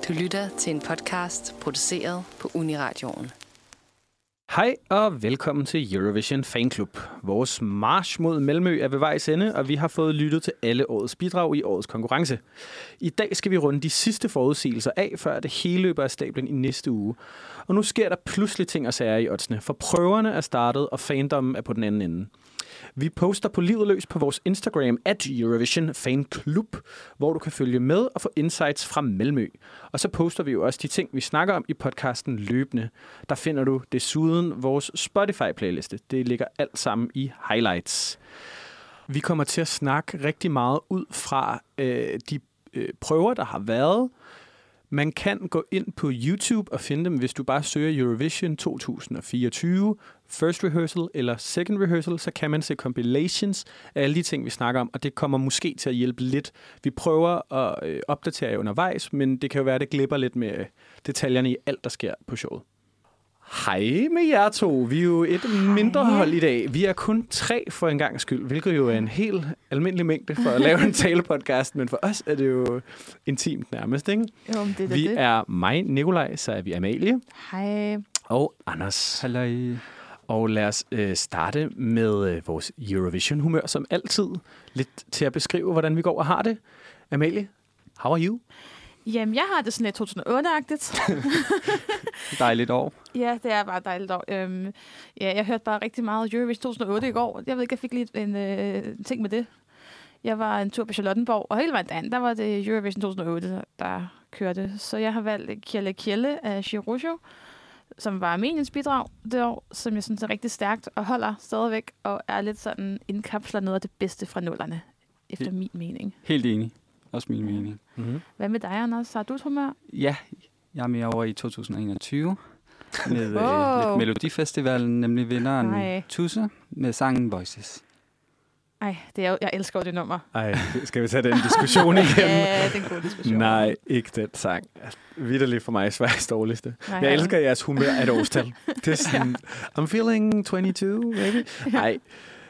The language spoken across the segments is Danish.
Du lytter til en podcast produceret på Uniradioen. Hej og velkommen til Eurovision Fanklub. Vores march mod Malmø er ved vejs ende, og vi har fået lyttet til alle årets bidrag i årets konkurrence. I dag skal vi runde de sidste forudsigelser af, før det hele løber af stablen i næste uge. Og nu sker der pludselig ting og sager i oddsene, for prøverne er startet, og fandommen er på den anden ende. Vi poster på livet løs på vores Instagram @Eurovision Fanklub, hvor du kan følge med og få insights fra Malmø. Og så poster vi jo også de ting, vi snakker om i podcasten løbende. Der finder du desuden vores Spotify-playliste. Det ligger alt sammen i highlights. Vi kommer til at snakke rigtig meget ud fra de prøver, der har været. Man kan gå ind på YouTube og finde dem, hvis du bare søger Eurovision 2024, First Rehearsal eller Second Rehearsal, så kan man se compilations af alle de ting, vi snakker om, og det kommer måske til at hjælpe lidt. Vi prøver at opdatere jer undervejs, men det kan jo være, at det glipper lidt med detaljerne i alt, der sker på showet. Hej med jer to. Vi er jo et mindre hold i dag. Vi er kun 3 for en gangs skyld, hvilket jo er en helt almindelig mængde for at lave en talepodcast, men for os er det jo intimt nærmest, ikke? Jo, det vi er mig, Nikolaj, så er vi Amalie. Hej. Og Anders. Halløj. Og lad os starte med vores Eurovision-humør, som altid. Lidt til at beskrive, hvordan vi går og har det. Amalie, how are you? Jamen, jeg har det sådan lidt 2008-agtigt. Dejligt år. Ja, det er bare et dejligt år. Jeg hørte bare rigtig meget Eurovision 2008 i går. Jeg ved ikke, jeg fik lige en ting med det. Jeg var en tur på Charlottenborg, og hele vejen derinde, der var det Eurovision 2008, der kørte. Så jeg har valgt Kjelle Kjelle af Shirojo, som var Armeniens bidrag det år, som jeg synes er rigtig stærkt og holder stadigvæk, og er lidt sådan indkapsler noget af det bedste fra nullerne, efter min mening. Helt enig. Også min mening. Mm-hmm. Hvad med dig, Anders? Har du et humør? Ja, jeg er med over i 2021 med lidt Melodifestivalen, nemlig vinderen Tusse med sangen Voices. Ej, jeg elsker det nummer. Ej, skal vi tage den diskussion igen? Ja, det er en god diskussion. Nej, ikke den sang. Vitterligt for mig Sveriges dårligste. Nej, jeg elsker jeres humør af et årstal. Det er sådan, I'm feeling 22, maybe. Nej.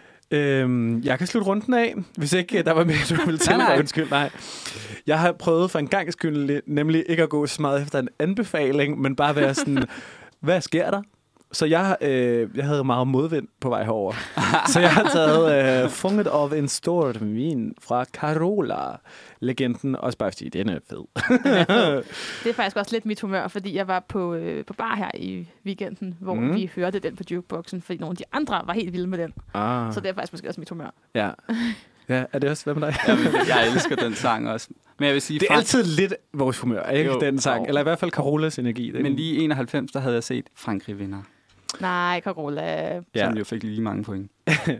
Jeg kan slutte runden af, hvis ikke der var mere, du ville tælle for undskyld. Nej. Jeg har prøvet for en gang skyld, nemlig ikke at gå så meget efter en anbefaling, men bare være sådan, hvad sker der? Så jeg havde meget modvind på vej herover. Så jeg har taget Funget of en Storm fra Carola-legenden, også bare fordi den er fed. Det er faktisk også lidt mit humør, fordi jeg var på bar her i weekenden, hvor vi hørte den på jukeboxen, fordi nogle af de andre var helt vilde med den. Så det er faktisk måske også mit humør. Ja. Ja, er det også? Hvad med dig? Jeg elsker den sang også. Men jeg vil sige, det er altid lidt vores humør, ikke? Jo, den sang. Eller i hvert fald Carolas energi. Men lige i 91, der havde jeg set Frankrig vinder. Nej, Carola. Som jo fik lige mange point.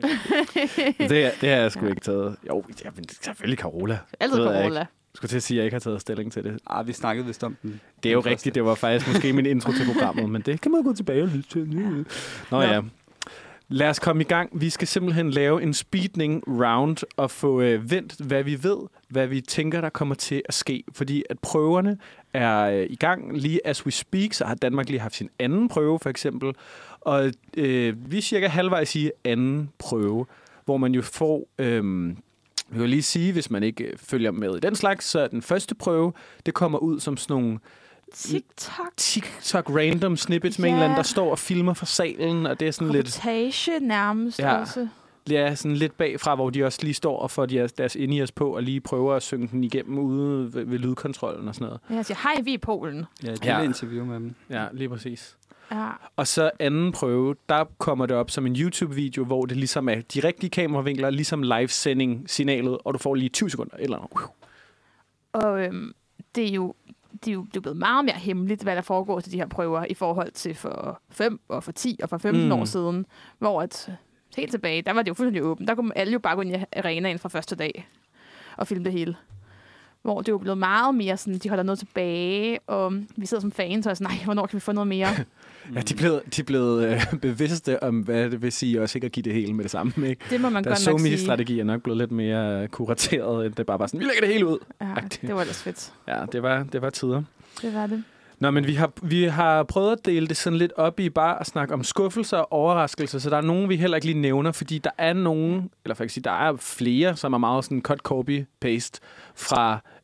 det har jeg sgu ikke taget. Jo, men selvfølgelig Carola. Altid Carola. Jeg skulle til at sige, at jeg ikke har taget stilling til det. Vi snakkede vist om den. Det er jo rigtigt. Det var faktisk måske min intro til programmet, men det kan man gå tilbage og lytte til. Nå ja. Lad os komme i gang. Vi skal simpelthen lave en speeding round og få vendt, hvad vi ved, hvad vi tænker, der kommer til at ske. Fordi at prøverne er i gang. Lige as we speak, så har Danmark lige haft sin anden prøve, for eksempel. Og vi er cirka halvvejs i anden prøve, hvor man jo får... vi vil lige sige, hvis man ikke følger med i den slags, så den første prøve, det kommer ud som sådan nogle... TikTok random snippets med en eller anden, der står og filmer fra salen, og det er sådan lidt... Reportage nærmest også. Ja, sådan lidt bagfra, hvor de også lige står og får deres ind-ears på, og lige prøver at synge den igennem ude ved lydkontrollen og sådan noget. Ja, jeg siger, hej, vi er i Polen. Ja, det er et interview med dem. Ja, lige præcis. Ja. Og så anden prøve, der kommer det op som en YouTube-video, hvor det ligesom er de rigtige kameravinkler, ligesom live-sending-signalet, og du får lige 20 sekunder eller noget. Og det er jo blevet meget mere hemmeligt, hvad der foregår til de her prøver, i forhold til for 5 og for 10 og for 15 år siden, hvor at helt tilbage, der var det jo fuldstændig åbent. Der kunne alle jo bare gå ind i arenaen fra første dag og filme det hele. Hvor det er jo blevet meget mere sådan, de holder noget tilbage, og vi sidder som fans og er sådan, nej, hvornår kan vi få noget mere? Ja, de er blevet bevidste om, hvad det vil sige også ikke at give det hele med det samme. Ikke? Det må man godt nok sige. Deres SoMe-strategi er nok blevet lidt mere kurateret, end det bare var sådan, vi lægger det hele ud. Ja, det var ellers fedt. Ja, det var tider. Det var det. Nå, men vi har prøvet at dele det sådan lidt op i bare at snakke om skuffelser og overraskelser, så der er nogen, vi heller ikke lige nævner, fordi der er nogen, eller faktisk der er flere, som er meget sådan cut, copy, paste fra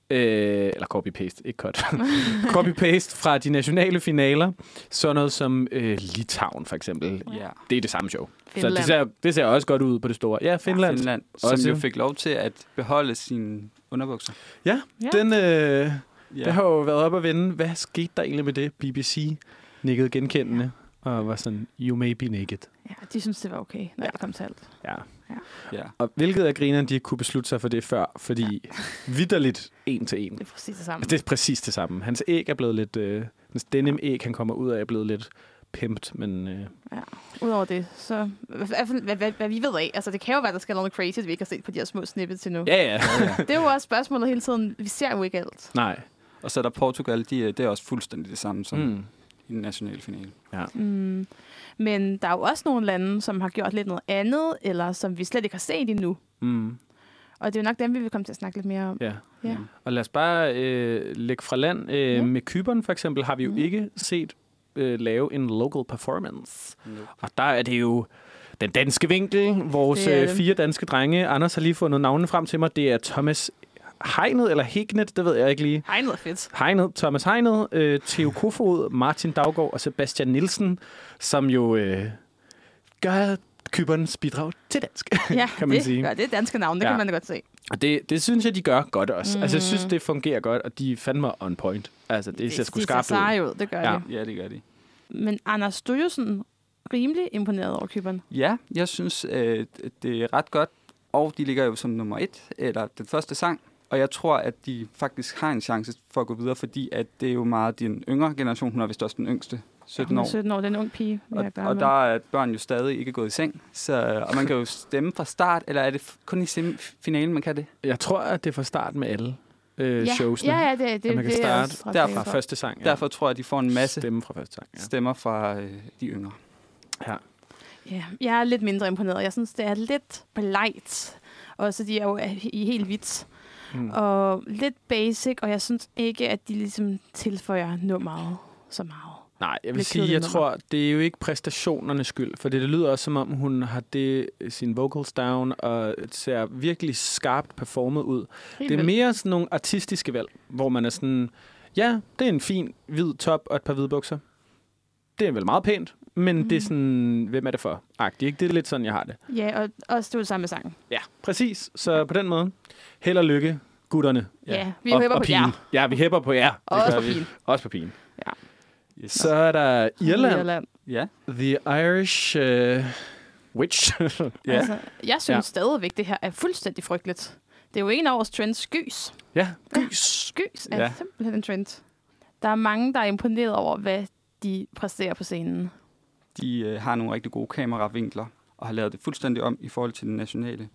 Eller copy-paste, ikke cut. Copy-paste fra de nationale finaler. Sådan noget som Litauen, for eksempel. Ja. Det er det samme show. Finland. Så det ser også godt ud på det store. Ja, Finland. Finland, som jo fik lov til at beholde sine underbukser. Ja, den har jo været op at vende. Hvad skete der egentlig med det? BBC nikkede genkendende og var sådan, you may be naked. Ja, de synes, det var okay, når det kom til alt. Ja. Og hvilket af grinerne, de ikke kunne beslutte sig for det før, fordi vitterligt 1 til 1. Det er præcis det samme. Altså, det er præcis det samme. Hans æg er blevet lidt... hans denim-æg, han kommer ud af, er blevet lidt pimpt, men... Udover det, så... Hvad vi ved af, altså det kan jo være, der skal noget crazy, vi ikke har set på de her små snippets endnu. Ja. Det er jo også spørgsmålet hele tiden. Vi ser jo ikke alt. Nej. Og så er der Portugal, det er også fuldstændig det samme som i den nationale finale. Ja. Men der er jo også nogle lande, som har gjort lidt noget andet, eller som vi slet ikke har set endnu. Og det er jo nok dem, vi vil komme til at snakke lidt mere om. Ja. Og lad os bare lægge fra land. Med Cypern for eksempel har vi jo ikke set lave en local performance. Og der er det jo den danske vinkel. Vores 4 danske drenge. Anders har lige fundet navnene frem til mig. Det er Thomas Hegnet, eller Hegnet, det ved jeg ikke lige. Hegnet er fedt. Hegnet, Thomas Hegnet, Theo Kofod, Martin Daugård og Sebastian Nielsen, som jo gør Cyperns bidrag til dansk, kan man sige. Ja, det er danske navn, det kan man da godt se. Og det synes jeg, de gør godt også. Altså, jeg synes, det fungerer godt, og de er fandme on point. Altså, det ser sgu skarpt ud. Det gør de. Ja, det gør de. Men Anders, du er jo sådan rimelig imponeret over Cypern. Ja, jeg synes, det er ret godt. Og de ligger jo som nummer 1, eller den første sang. Og jeg tror, at de faktisk har en chance for at gå videre, fordi at det er jo meget din yngre generation. Hun er vist også den yngste. 17 år. 17 år, den ung pige. Og der er børn jo stadig ikke gået i seng. Og man kan jo stemme fra start, eller er det kun i semifinalen, man kan det? Jeg tror, at det er fra start med alle showsene. Ja, det man kan starte derfra første sang. Ja. Derfor tror jeg, at de får en masse stemmer fra de yngre. Ja. Ja, jeg er lidt mindre imponeret. Jeg synes, det er lidt blegt. Og så de er jo i helt hvidt. Og lidt basic, og jeg synes ikke, at de ligesom tilføjer nummeret så meget. Nej, jeg vil sige, jeg tror, det er jo ikke præstationernes skyld, for det lyder også, som om hun har sin vocals down, og ser virkelig skarpt performet ud. Det er mere sådan nogle artistiske valg, hvor man er sådan, ja, det er en fin hvid top og et par hvide bukser. Det er vel meget pænt, men det er sådan, hvem er det for? Agtigt, det er lidt sådan, jeg har det. Ja, og også det var det samme med sangen. Ja, præcis. Så på den måde, held og lykke, gutterne. Ja, vi hæpper på jer. Ja, vi hæpper på jer. Også på pigen. Også på pigen. Ja. Yes. Så er der Irland. Ja. The Irish Witch. Altså, jeg synes stadigvæk, det her er fuldstændig frygteligt. Det er jo en af vores trends, gys. Ja, gys. Gys er simpelthen en trend. Der er mange, der er imponeret over, hvad de præsterer på scenen. De har nogle rigtig gode kameravinkler, og har lavet det fuldstændig om i forhold til den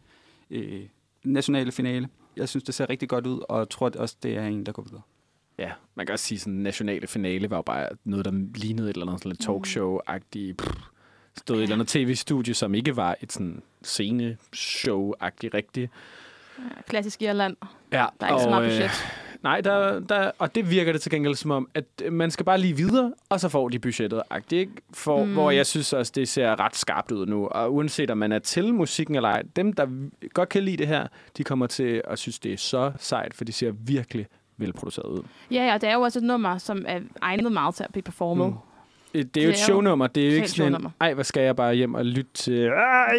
nationale finale. Jeg synes, det ser rigtig godt ud, og jeg tror også, det er en, der går videre. Ja, man kan også sige, at den nationale finale var jo bare noget, der lignede et eller andet sådan lidt talkshow-agtigt. Stod et eller andet tv-studie, som ikke var et sådan sceneshow-agtigt rigtigt. Ja, klassisk Irland. Ja, der er ikke så meget budget. Nej, og det virker det til gengæld som om, at man skal bare lige videre, og så får de budgettet-agtigt. Hvor jeg synes også, det ser ret skarpt ud nu. Og uanset om man er til musikken eller ej, dem, der godt kan lide det her, de kommer til at synes, det er så sejt, for de ser virkelig velproduceret ud. Ja, det er jo også et nummer, som er egnet meget til at blive performet. Det er jo et shownummer. Det er jo ikke sådan en, hvad skal jeg bare hjem og lytte til?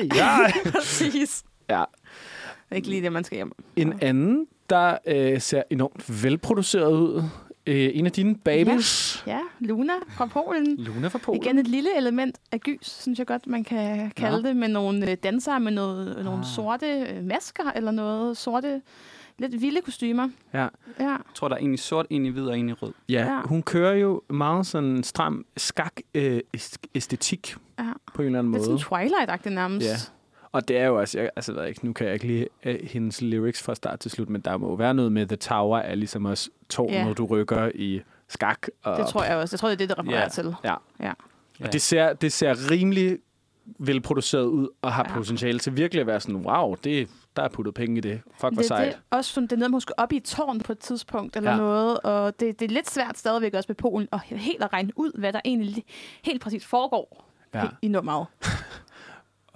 Præcis. Ja. Det er ikke lige det, man skal hjem. En anden, der ser enormt velproduceret ud. En af dine babies. Ja, Luna fra Polen. Luna fra Polen. Igen et lille element af gys, synes jeg godt, man kan kalde det, med nogle dansere med nogle sorte masker, eller noget sorte, lidt vilde kostymer. Ja. Jeg tror, der er en i sort, en i hvid og en i rød. Ja, hun kører jo meget sådan stram skak-æstetik på en eller anden måde. Det er sådan Twilight-agtigt nærmest. Ja. Og det er jo også, nu kan jeg ikke lide hendes lyrics fra start til slut, men der må være noget med The Tower er ligesom også tårnet, du rykker i skak. Og det tror jeg også. Jeg tror, det er det refererer til. Ja. Og det ser rimelig velproduceret ud, og har potentiale til virkelig at være sådan, wow, der er puttet penge i det. Fuck, hvor sejt. Det er også sådan, det er noget, man skal op i et tårn på et tidspunkt, eller noget, og det er lidt svært stadigvæk også med Polen, og helt at regne ud, hvad der egentlig helt præcis foregår i nummeret.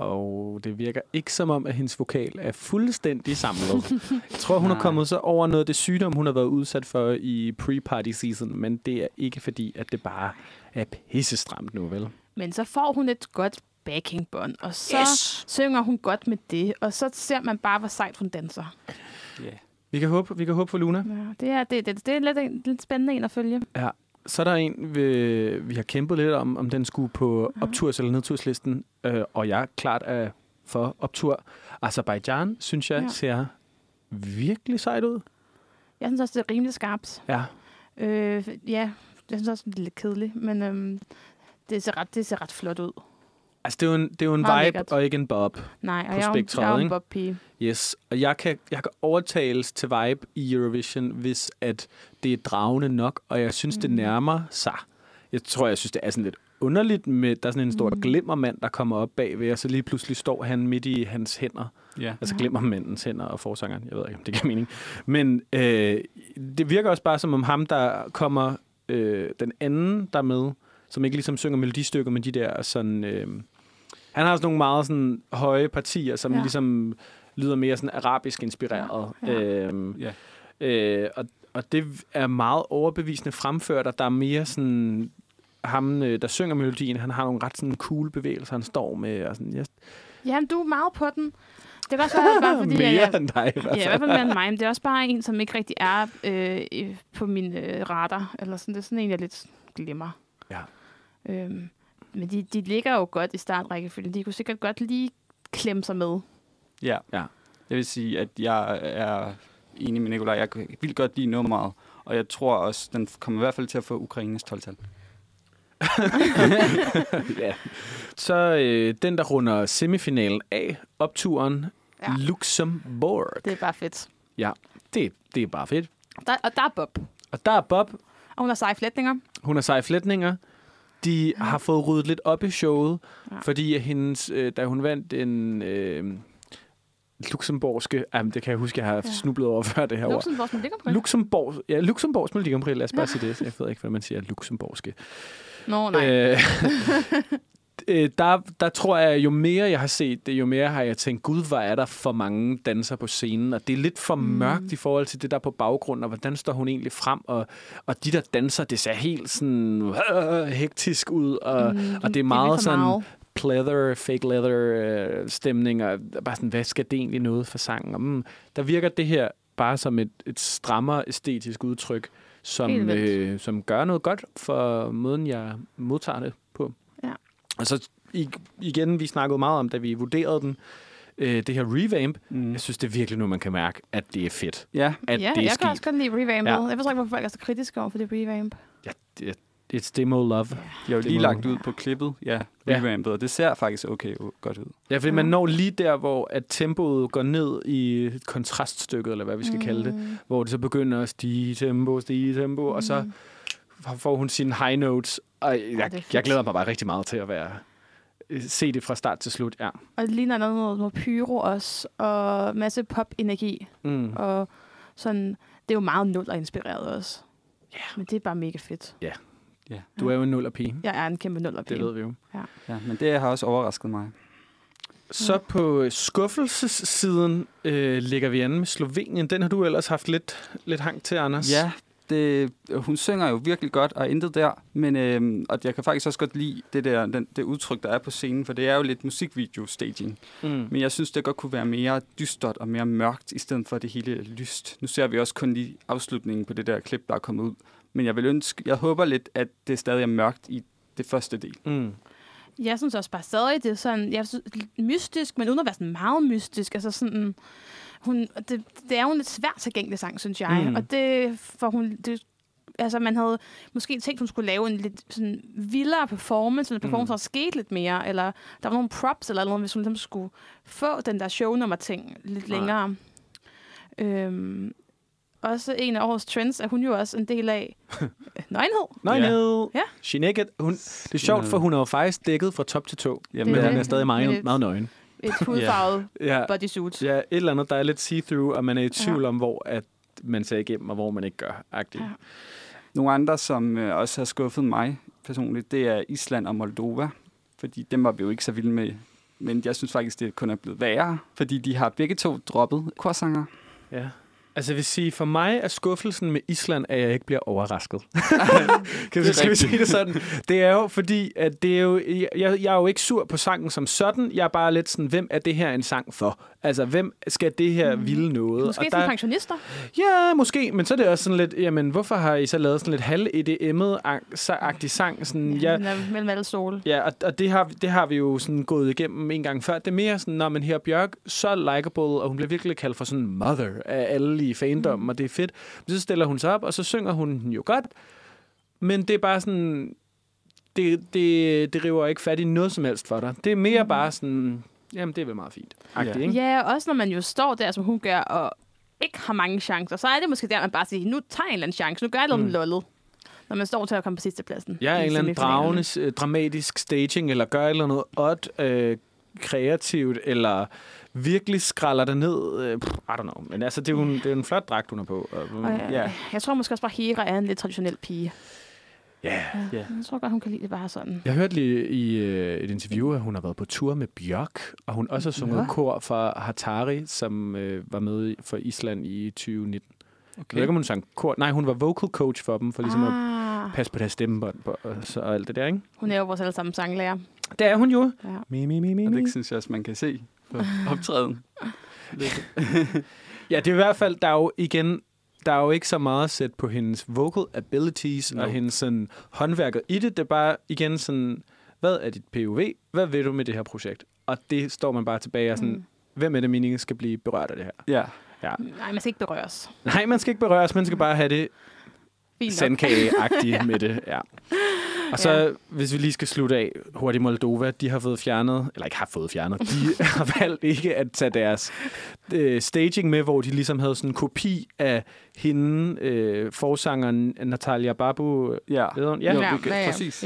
og det virker ikke som om, at hendes vokal er fuldstændig samlet. Jeg tror, hun er kommet så over noget af det sygdom, hun har været udsat for i pre-party season, men det er ikke fordi, at det bare er pissestramt nu, vel? Men så får hun et godt backingbånd, og så synger hun godt med det, og så ser man bare, hvor sejt hun danser. Yeah. Vi kan håbe for Luna. Ja, det er lidt spændende en at følge. Ja. Så er der en, vi har kæmpet lidt om den skulle på opturs- eller nedturslisten, og jeg klart er for optur. Azerbaijan, synes jeg, ser virkelig sejt ud. Jeg synes også, det er rimelig skarpt. Ja. Jeg synes også, det er lidt kedeligt, men det ser ret flot ud. Altså, det er jo en meget vibe lækkert. og ikke en bob. Nej, og på jeg spektret, er en ikke? bob-pige. Yes, og jeg kan overtales til vibe i Eurovision, hvis at det er dragende nok, og jeg synes, det nærmer sig. Jeg synes, det er sådan lidt underligt med, der er sådan en stor glimmermand, der kommer op bagved, og så lige pludselig står han midt i hans hænder. Yeah. Altså glimmermandens hænder og forsangeren. Jeg ved ikke, om det giver mening. Men det virker også bare som om ham, der kommer den anden der med, som ikke ligesom synger melodistykker med de der sådan... han har sådan nogle meget sådan høje partier, som ligesom lyder mere sådan arabisk inspireret. Og det er meget overbevisende fremført, og der er mere sådan... Ham, der synger melodien, han har nogle ret sådan cool bevægelser, han står med. Og sådan, Jamen, du er meget på den. Det kan også være, bare fordi... mere end dig, i hvert fald. Ja, i hvert fald mere end mig. Men det er også bare en, som ikke rigtig er på min radar. Eller sådan, det er sådan en, jeg lidt glemmer. Ja. Men de ligger jo godt i startrækkefølgen. De kunne sikkert godt lige klemme sig med. Ja. Jeg vil sige, at jeg er enig med Nikolaj. Jeg vil godt lide nummeret, og jeg tror også, den kommer i hvert fald til at få Ukraines 12-tal. Ja. Så den, der runder semifinalen af opturen, Luxembourg. Det er bare fedt. Ja, det er bare fedt. Der er Bob. Og der er Bob. Og hun har seje flætninger. Hun har seje flætninger. De har fået ryddet lidt op i showet, fordi hendes, da hun vandt en luxemborgske... det kan jeg huske, jeg har snublet over før det her ord. Luxemborgs Melodi Grand Prix. Lad os bare sige det. Jeg ved ikke, hvad man siger. Luxemborgske. Nå, nej. Der tror jeg, jo mere jeg har set det, jo mere har jeg tænkt, gud, hvor er der for mange danser på scenen, og det er lidt for mørkt i forhold til det der på baggrund, og hvordan står hun egentlig frem, og de der danser, det ser helt sådan hektisk ud, og det er meget sådan pleather, fake leather stemning, og bare sådan, hvad skal det egentlig noget for sangen? Der virker det her bare som et strammere æstetisk udtryk, som gør noget godt for måden, jeg modtager det på. Ja. Og så igen, vi snakkede meget om, da vi vurderede den, det her revamp. Jeg synes, det er virkelig nu, man kan mærke, at det er fedt. Ja, at det er jeg kan også godt lide revampet. Ja. Jeg forstår ikke, hvorfor folk er så kritiske over for det revamp. Ja, it's demo love. Jeg har jo lige lagt ud på klippet, revampet, og det ser faktisk godt ud. Ja, fordi man når lige der, hvor at tempoet går ned i kontraststykket, eller hvad vi skal kalde det, hvor det så begynder at stige tempo, og så får hun sine high notes, og jeg glæder mig bare rigtig meget til at se det fra start til slut, ja. Og det ligner noget pyro også, og masse pop-energi, og sådan, det er jo meget nuller-inspireret også. Men det er bare mega fedt. Ja. Du er jo en nullerpige. Jeg er en kæmpe nullerpige. Det ved vi jo. Ja, men det har også overrasket mig. Så på skuffelsessiden ligger vi an med Slovenien. Den har du ellers haft lidt hang til, Anders. Ja, hun synger jo virkelig godt, og intet der. Men og jeg kan faktisk også godt lide det udtryk, der er på scenen, for det er jo lidt musikvideo-staging. Men jeg synes, det godt kunne være mere dystert og mere mørkt, i stedet for det hele lyst. Nu ser vi også kun lige afslutningen på det der klip, der er kommet ud. Men jeg håber lidt, at det stadig er mørkt i det første del. Jeg synes også bare stadig, det er sådan, jeg synes, mystisk, men uden at være sådan meget mystisk. Altså sådan, det er jo en lidt svært tilgængelig sang, synes jeg. Og man havde måske tænkt, hun skulle lave en lidt sådan vildere performance, der skete lidt mere, eller der var nogle props eller noget, hvis hun ligesom skulle få den der shownummer-ting lidt længere. Også en af årets trends er hun jo også en del af nøgenhed. Ja. She naked. Det er sjovt, for hun er jo faktisk dækket fra top til tå. Jamen, hun er stadig meget nøgen. Et hudfarvet bodysuit. Ja, et eller andet, der er lidt see-through, og man er i tvivl om, hvor at man ser igennem, og hvor man ikke gør. Ja. Nogle andre, som også har skuffet mig personligt, det er Island og Moldova. Fordi dem var vi jo ikke så vilde med Men jeg synes faktisk, det kun er blevet værre, fordi de har begge to droppet korsanger. Ja. Altså jeg vil sige, for mig er skuffelsen med Island, at jeg ikke bliver overrasket. Skal vi sige det sådan? Det er jo fordi, at det er jo, jeg er jo ikke sur på sangen som sådan. Jeg er bare lidt sådan, hvem er det her en sang for? Altså, hvem skal det her ville noget? Måske sådan pensionister? Ja, måske. Men så er det også sådan lidt, jamen, hvorfor har I så lavet sådan lidt halv-EDM'et-agtig sang? Sådan, Mellem alle stole. Ja, og det har vi jo sådan gået igennem en gang før. Det er mere sådan, når man her Bjørk, så likeable, og hun bliver virkelig kaldt for sådan mother af alle i fandommen, og det er fedt. Men så stiller hun sig op, og så synger hun jo godt. Men det er bare sådan, det river ikke fat i noget som helst for dig. Det er mere bare sådan, jamen det er vel meget fint. Ikke? Ja, også når man jo står der, som hun gør, og ikke har mange chancer, så er det måske der, man bare siger, nu tager en eller anden chance, nu gør jeg noget lollet, når man står til at komme på sidste pladsen. Ja, en eller anden dragende, dramatisk staging, eller gør eller noget odd, kreativt, eller virkelig skralder det ned. I don't know. Men altså, det er jo en flot dragt, hun er på. Jeg tror måske også bare, Hera er en lidt traditionel pige. Ja. Jeg tror godt, hun kan lide det bare sådan. Jeg hørte lige i et interview, at hun har været på tur med Bjørk, og hun også har sunget kor fra Hatari, som var med for Island i 2019. Okay. Jeg ved ikke, om hun sang kor. Nej, hun var vocal coach for dem, for ligesom at passe på deres stemmebånd og alt det der, ikke? Hun er jo vores alle sammen sanglærer. Det er hun jo. Ja. Og det synes jeg også, man kan se på optræden. Ja, det er i hvert fald, der er jo ikke så meget at sætte på hendes vocal abilities og hendes sådan, håndværker i det. Det er bare igen sådan, hvad er dit POV? Hvad vil du med det her projekt? Og det står man bare tilbage og sådan, hvem er det meningen skal blive berørt af det her? Ja. Nej, man skal ikke berøres. Nej, man skal ikke berøres, man skal bare have det sandkage-agtigt med det. Ja. Og så, hvis vi lige skal slutte af, hurtigt Moldova, de har fået fjernet, eller ikke har fået fjernet, de har valgt ikke at tage deres staging med, hvor de ligesom havde sådan en kopi af hende, forsangeren Natalia Babu. Ja, præcis.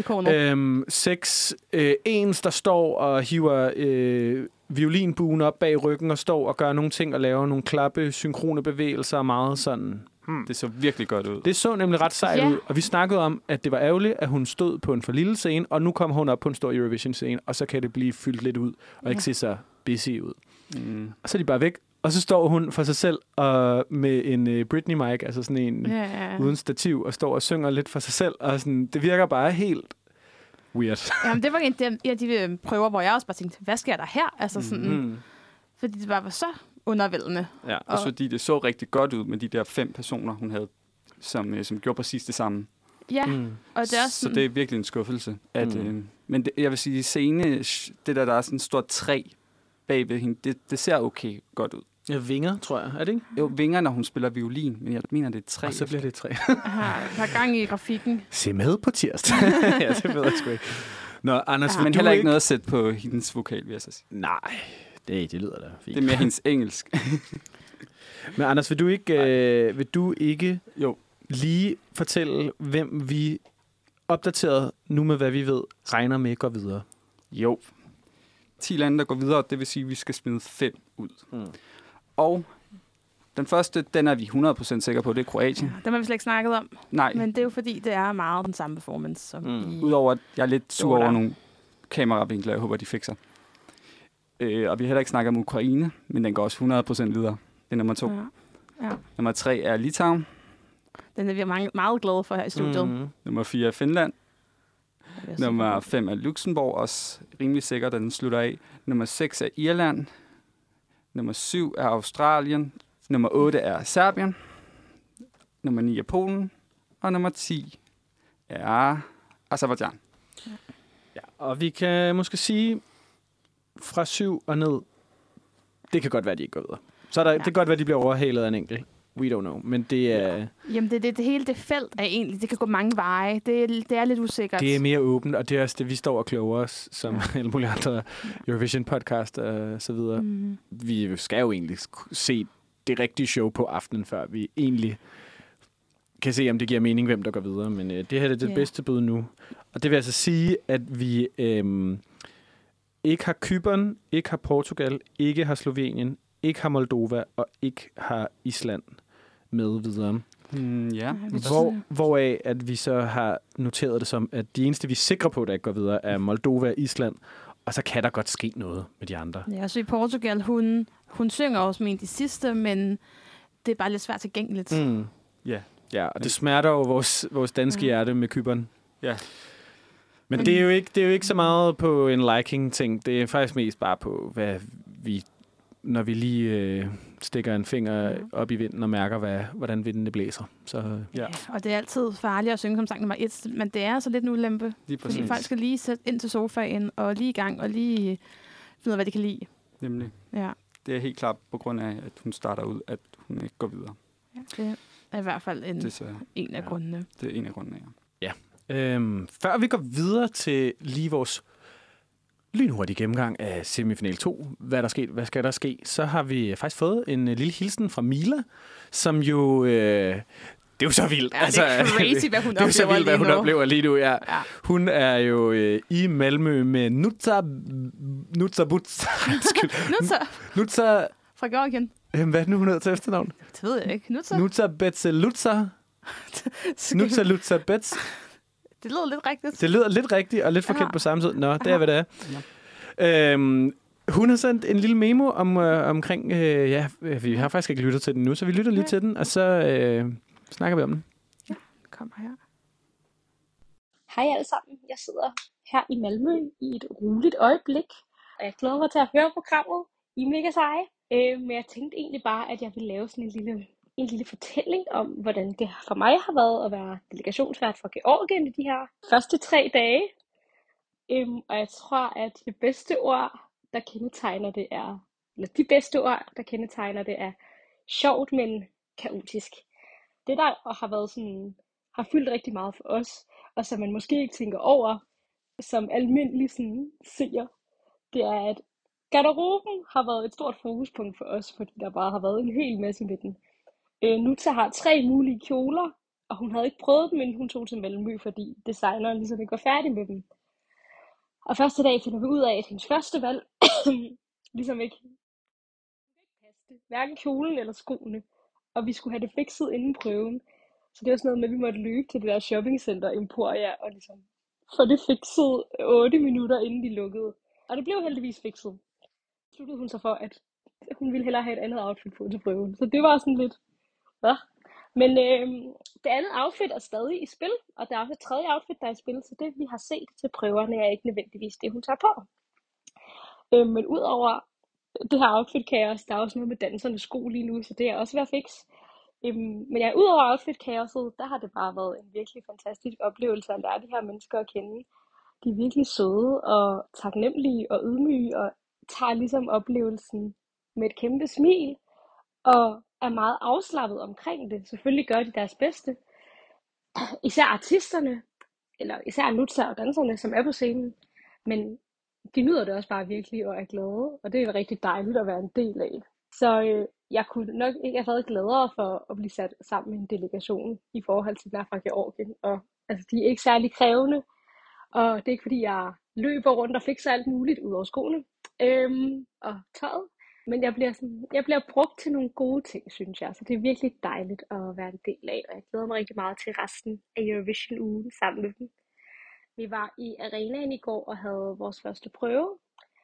Ens, der står og hiver violinbuen op bag ryggen og står og gør nogle ting og laver nogle klappe, synkrone bevægelser, meget sådan. Det så virkelig godt ud. Det så nemlig ret sejt ud, og vi snakkede om, at det var ærgerligt, at hun stod på en for lille scene, og nu kommer hun op på en stor Eurovision-scene, og så kan det blive fyldt lidt ud, og ikke se så busy ud. Og så er de bare væk, og så står hun for sig selv og med en Britney-mic, altså sådan en uden stativ, og står og synger lidt for sig selv, og sådan, det virker bare helt weird. Jamen, det var en af de prøver, hvor jeg også bare tænkte, hvad sker der her? Altså sådan, fordi det bare var så undervældende. Ja, også fordi det så rigtig godt ud med de der 5 personer, hun havde, som gjorde præcis det samme. Ja, og det er også så det er virkelig en skuffelse. At, men det, jeg vil sige, scene, det der er sådan en stor træ bag ved hende, det ser okay godt ud. Ja, vinger, tror jeg. Er det ikke? Jo, vinger, når hun spiller violin, men jeg mener, det er 3. Og så bliver det 3. Der er gang i grafikken. Se med på tirsdag. Ja, det ved jeg sgu ikke. Nå, Anders, men heller ikke noget at sætte på hendes vokal, vil jeg så sige. Nej, det lyder da fint. Det er mere hendes engelsk. Men Anders, vil du ikke lige fortælle, hvem vi opdateret nu med, hvad vi ved, regner med går videre? Jo. 10 lande, der går videre, det vil sige, at vi skal smide 5 ud. Og den første, den er vi 100% sikre på, det er Kroatien. Den har vi slet ikke snakket om. Nej. Men det er jo fordi, det er meget den samme performance. Som Udover at jeg er lidt sur over nogle kameravinkler, jeg håber, de fikser. Og vi har heller ikke snakket om Ukraine, men den går også 100% videre. Det er nummer 2. Ja. Nummer 3 er Litauen. Den er vi meget glade for her i studiet. Nummer 4 er Finland. Nummer 5 er Luxembourg, også rimelig sikkert, at den slutter af. Nummer 6 er Irland. Nummer 7 er Australien. Nummer 8 er Serbien. Nummer 9 er Polen. Og nummer 10 er Azerbaijan. Ja, og vi kan måske sige, fra 7 og ned, det kan godt være, at de ikke går videre. Så det kan godt være, at de bliver overhalet af en enkelt. We don't know, men det er... Jamen, det hele det felt er egentlig, det kan gå mange veje. Det er lidt usikkert. Det er mere åbent, og det er også det, vi står og kloger os, som alle mulige andre Eurovision-podcast og så videre. Vi skal jo egentlig se det rigtige show på aftenen, før vi egentlig kan se, om det giver mening, hvem der går videre. Men det her er det bedste bud nu. Og det vil altså sige, at vi ikke har Cypern, ikke har Portugal, ikke har Slovenien, ikke har Moldova og ikke har Island med videre. Ja. Hvoraf at vi så har noteret det som, at de eneste, vi er sikre på, der ikke går videre, er Moldova, Island og så kan der godt ske noget med de andre. Ja, så i Portugal, hun synger også med de sidste, men det er bare lidt svært tilgængeligt. Ja, og det smerter jo vores danske hjerte med Cypern. Ja. Men det er jo ikke så meget på en liking-ting. Det er faktisk mest bare på, hvad vi, når vi lige stikker en finger op i vinden og mærker, hvordan vinden det blæser. Så, ja. Og det er altid farligt at synge som sang nummer 1, men det er altså lidt en ulempe. Fordi folk skal lige sætte ind til sofaen og lige i gang og lige finde ud af, hvad de kan lide. Nemlig. Ja. Det er helt klart på grund af, at hun starter ud, at hun ikke går videre. Ja, det er i hvert fald en af grundene. Det er en af grundene, ja. Før vi går videre til lige vores lynhurtige gennemgang af semifinal 2, hvad skal der ske, så har vi faktisk fået en lille hilsen fra Mila, som jo... det er jo så vildt. Ja, det er crazy, hvad hun oplever lige nu. Det er så vildt, hvad hun oplever lige nu, ja. Hun er jo i Malmø med Nutsa fra Georgien. Hvad er det nu, hun hedder til efternavn? Det ved jeg ikke. Nutsa Betzelutsa. Nutsa Lutsa Bets. Det lyder lidt rigtigt. Det lyder lidt rigtigt og lidt forkendt på samme tid. Nå, det er, hvad det er. Ja. Hun har sendt en lille memo omkring... vi har faktisk ikke lyttet til den nu, så vi lytter lige til den, og så snakker vi om den. Ja, kom her. Hej alle sammen. Jeg sidder her i Malmø i et roligt øjeblik, og jeg glæder mig til at høre programmet. I er mega seje. Men jeg tænkte egentlig bare, at jeg ville lave sådan en lille fortælling om, hvordan det for mig har været at være delegationsvært for Georgien i de her første 3 dage. Og jeg tror, at de bedste ord, der kendetegner det er sjovt, men kaotisk. Det, der har fyldt rigtig meget for os, og som man måske ikke tænker over, som almindelig seer, det er, at garderoben har været et stort fokuspunkt for os, fordi der bare har været en hel masse med den. Nutsa har 3 mulige kjoler, og hun havde ikke prøvet dem, inden hun tog til Malmø, fordi designeren ligesom ikke var færdig med dem. Og første dag finder vi ud af, at hendes første valg ligesom ikke passede, hverken kjolen eller skoene, og vi skulle have det fikset inden prøven. Så det var sådan noget med, at vi måtte løbe til det der shoppingcenter Emporia og ligesom få det fikset 8 minutter, inden de lukkede. Og det blev heldigvis fikset. Så sluttede hun sig for, at hun ville hellere have et andet outfit på til prøven. Så det var sådan lidt... Ja. Men det andet outfit er stadig i spil, og der er også et tredje outfit, der er i spil, så det vi har set til prøverne er ikke nødvendigvis det, hun tager på. Men udover det her outfit-kaos, der er også noget med dansernes sko lige nu, så det er også ved at fikse. Men ja, udover outfit-kaoset, der har det bare været en virkelig fantastisk oplevelse at lære de her mennesker at kende. De er virkelig søde og taknemmelige og ydmyge, og tager ligesom oplevelsen med et kæmpe smil, og er meget afslappet omkring det. Selvfølgelig gør de deres bedste. Især artisterne, eller især Nutsa og danserne, som er på scenen. Men de nyder det også bare virkelig og er glade, og det er rigtig dejligt at være en del af. Så jeg kunne nok ikke have været gladere for at blive sat sammen med en delegation i forhold til der fra Georgien. Og altså, de er ikke særlig krævende, og det er ikke fordi, jeg løber rundt og fikser alt muligt ud over skoene og tøjet. Men jeg bliver brugt til nogle gode ting, synes jeg. Så det er virkelig dejligt at være en del af, og jeg glæder mig rigtig meget til resten af Eurovision-ugen sammen med dem. Vi var i arenaen i går og havde vores første prøve,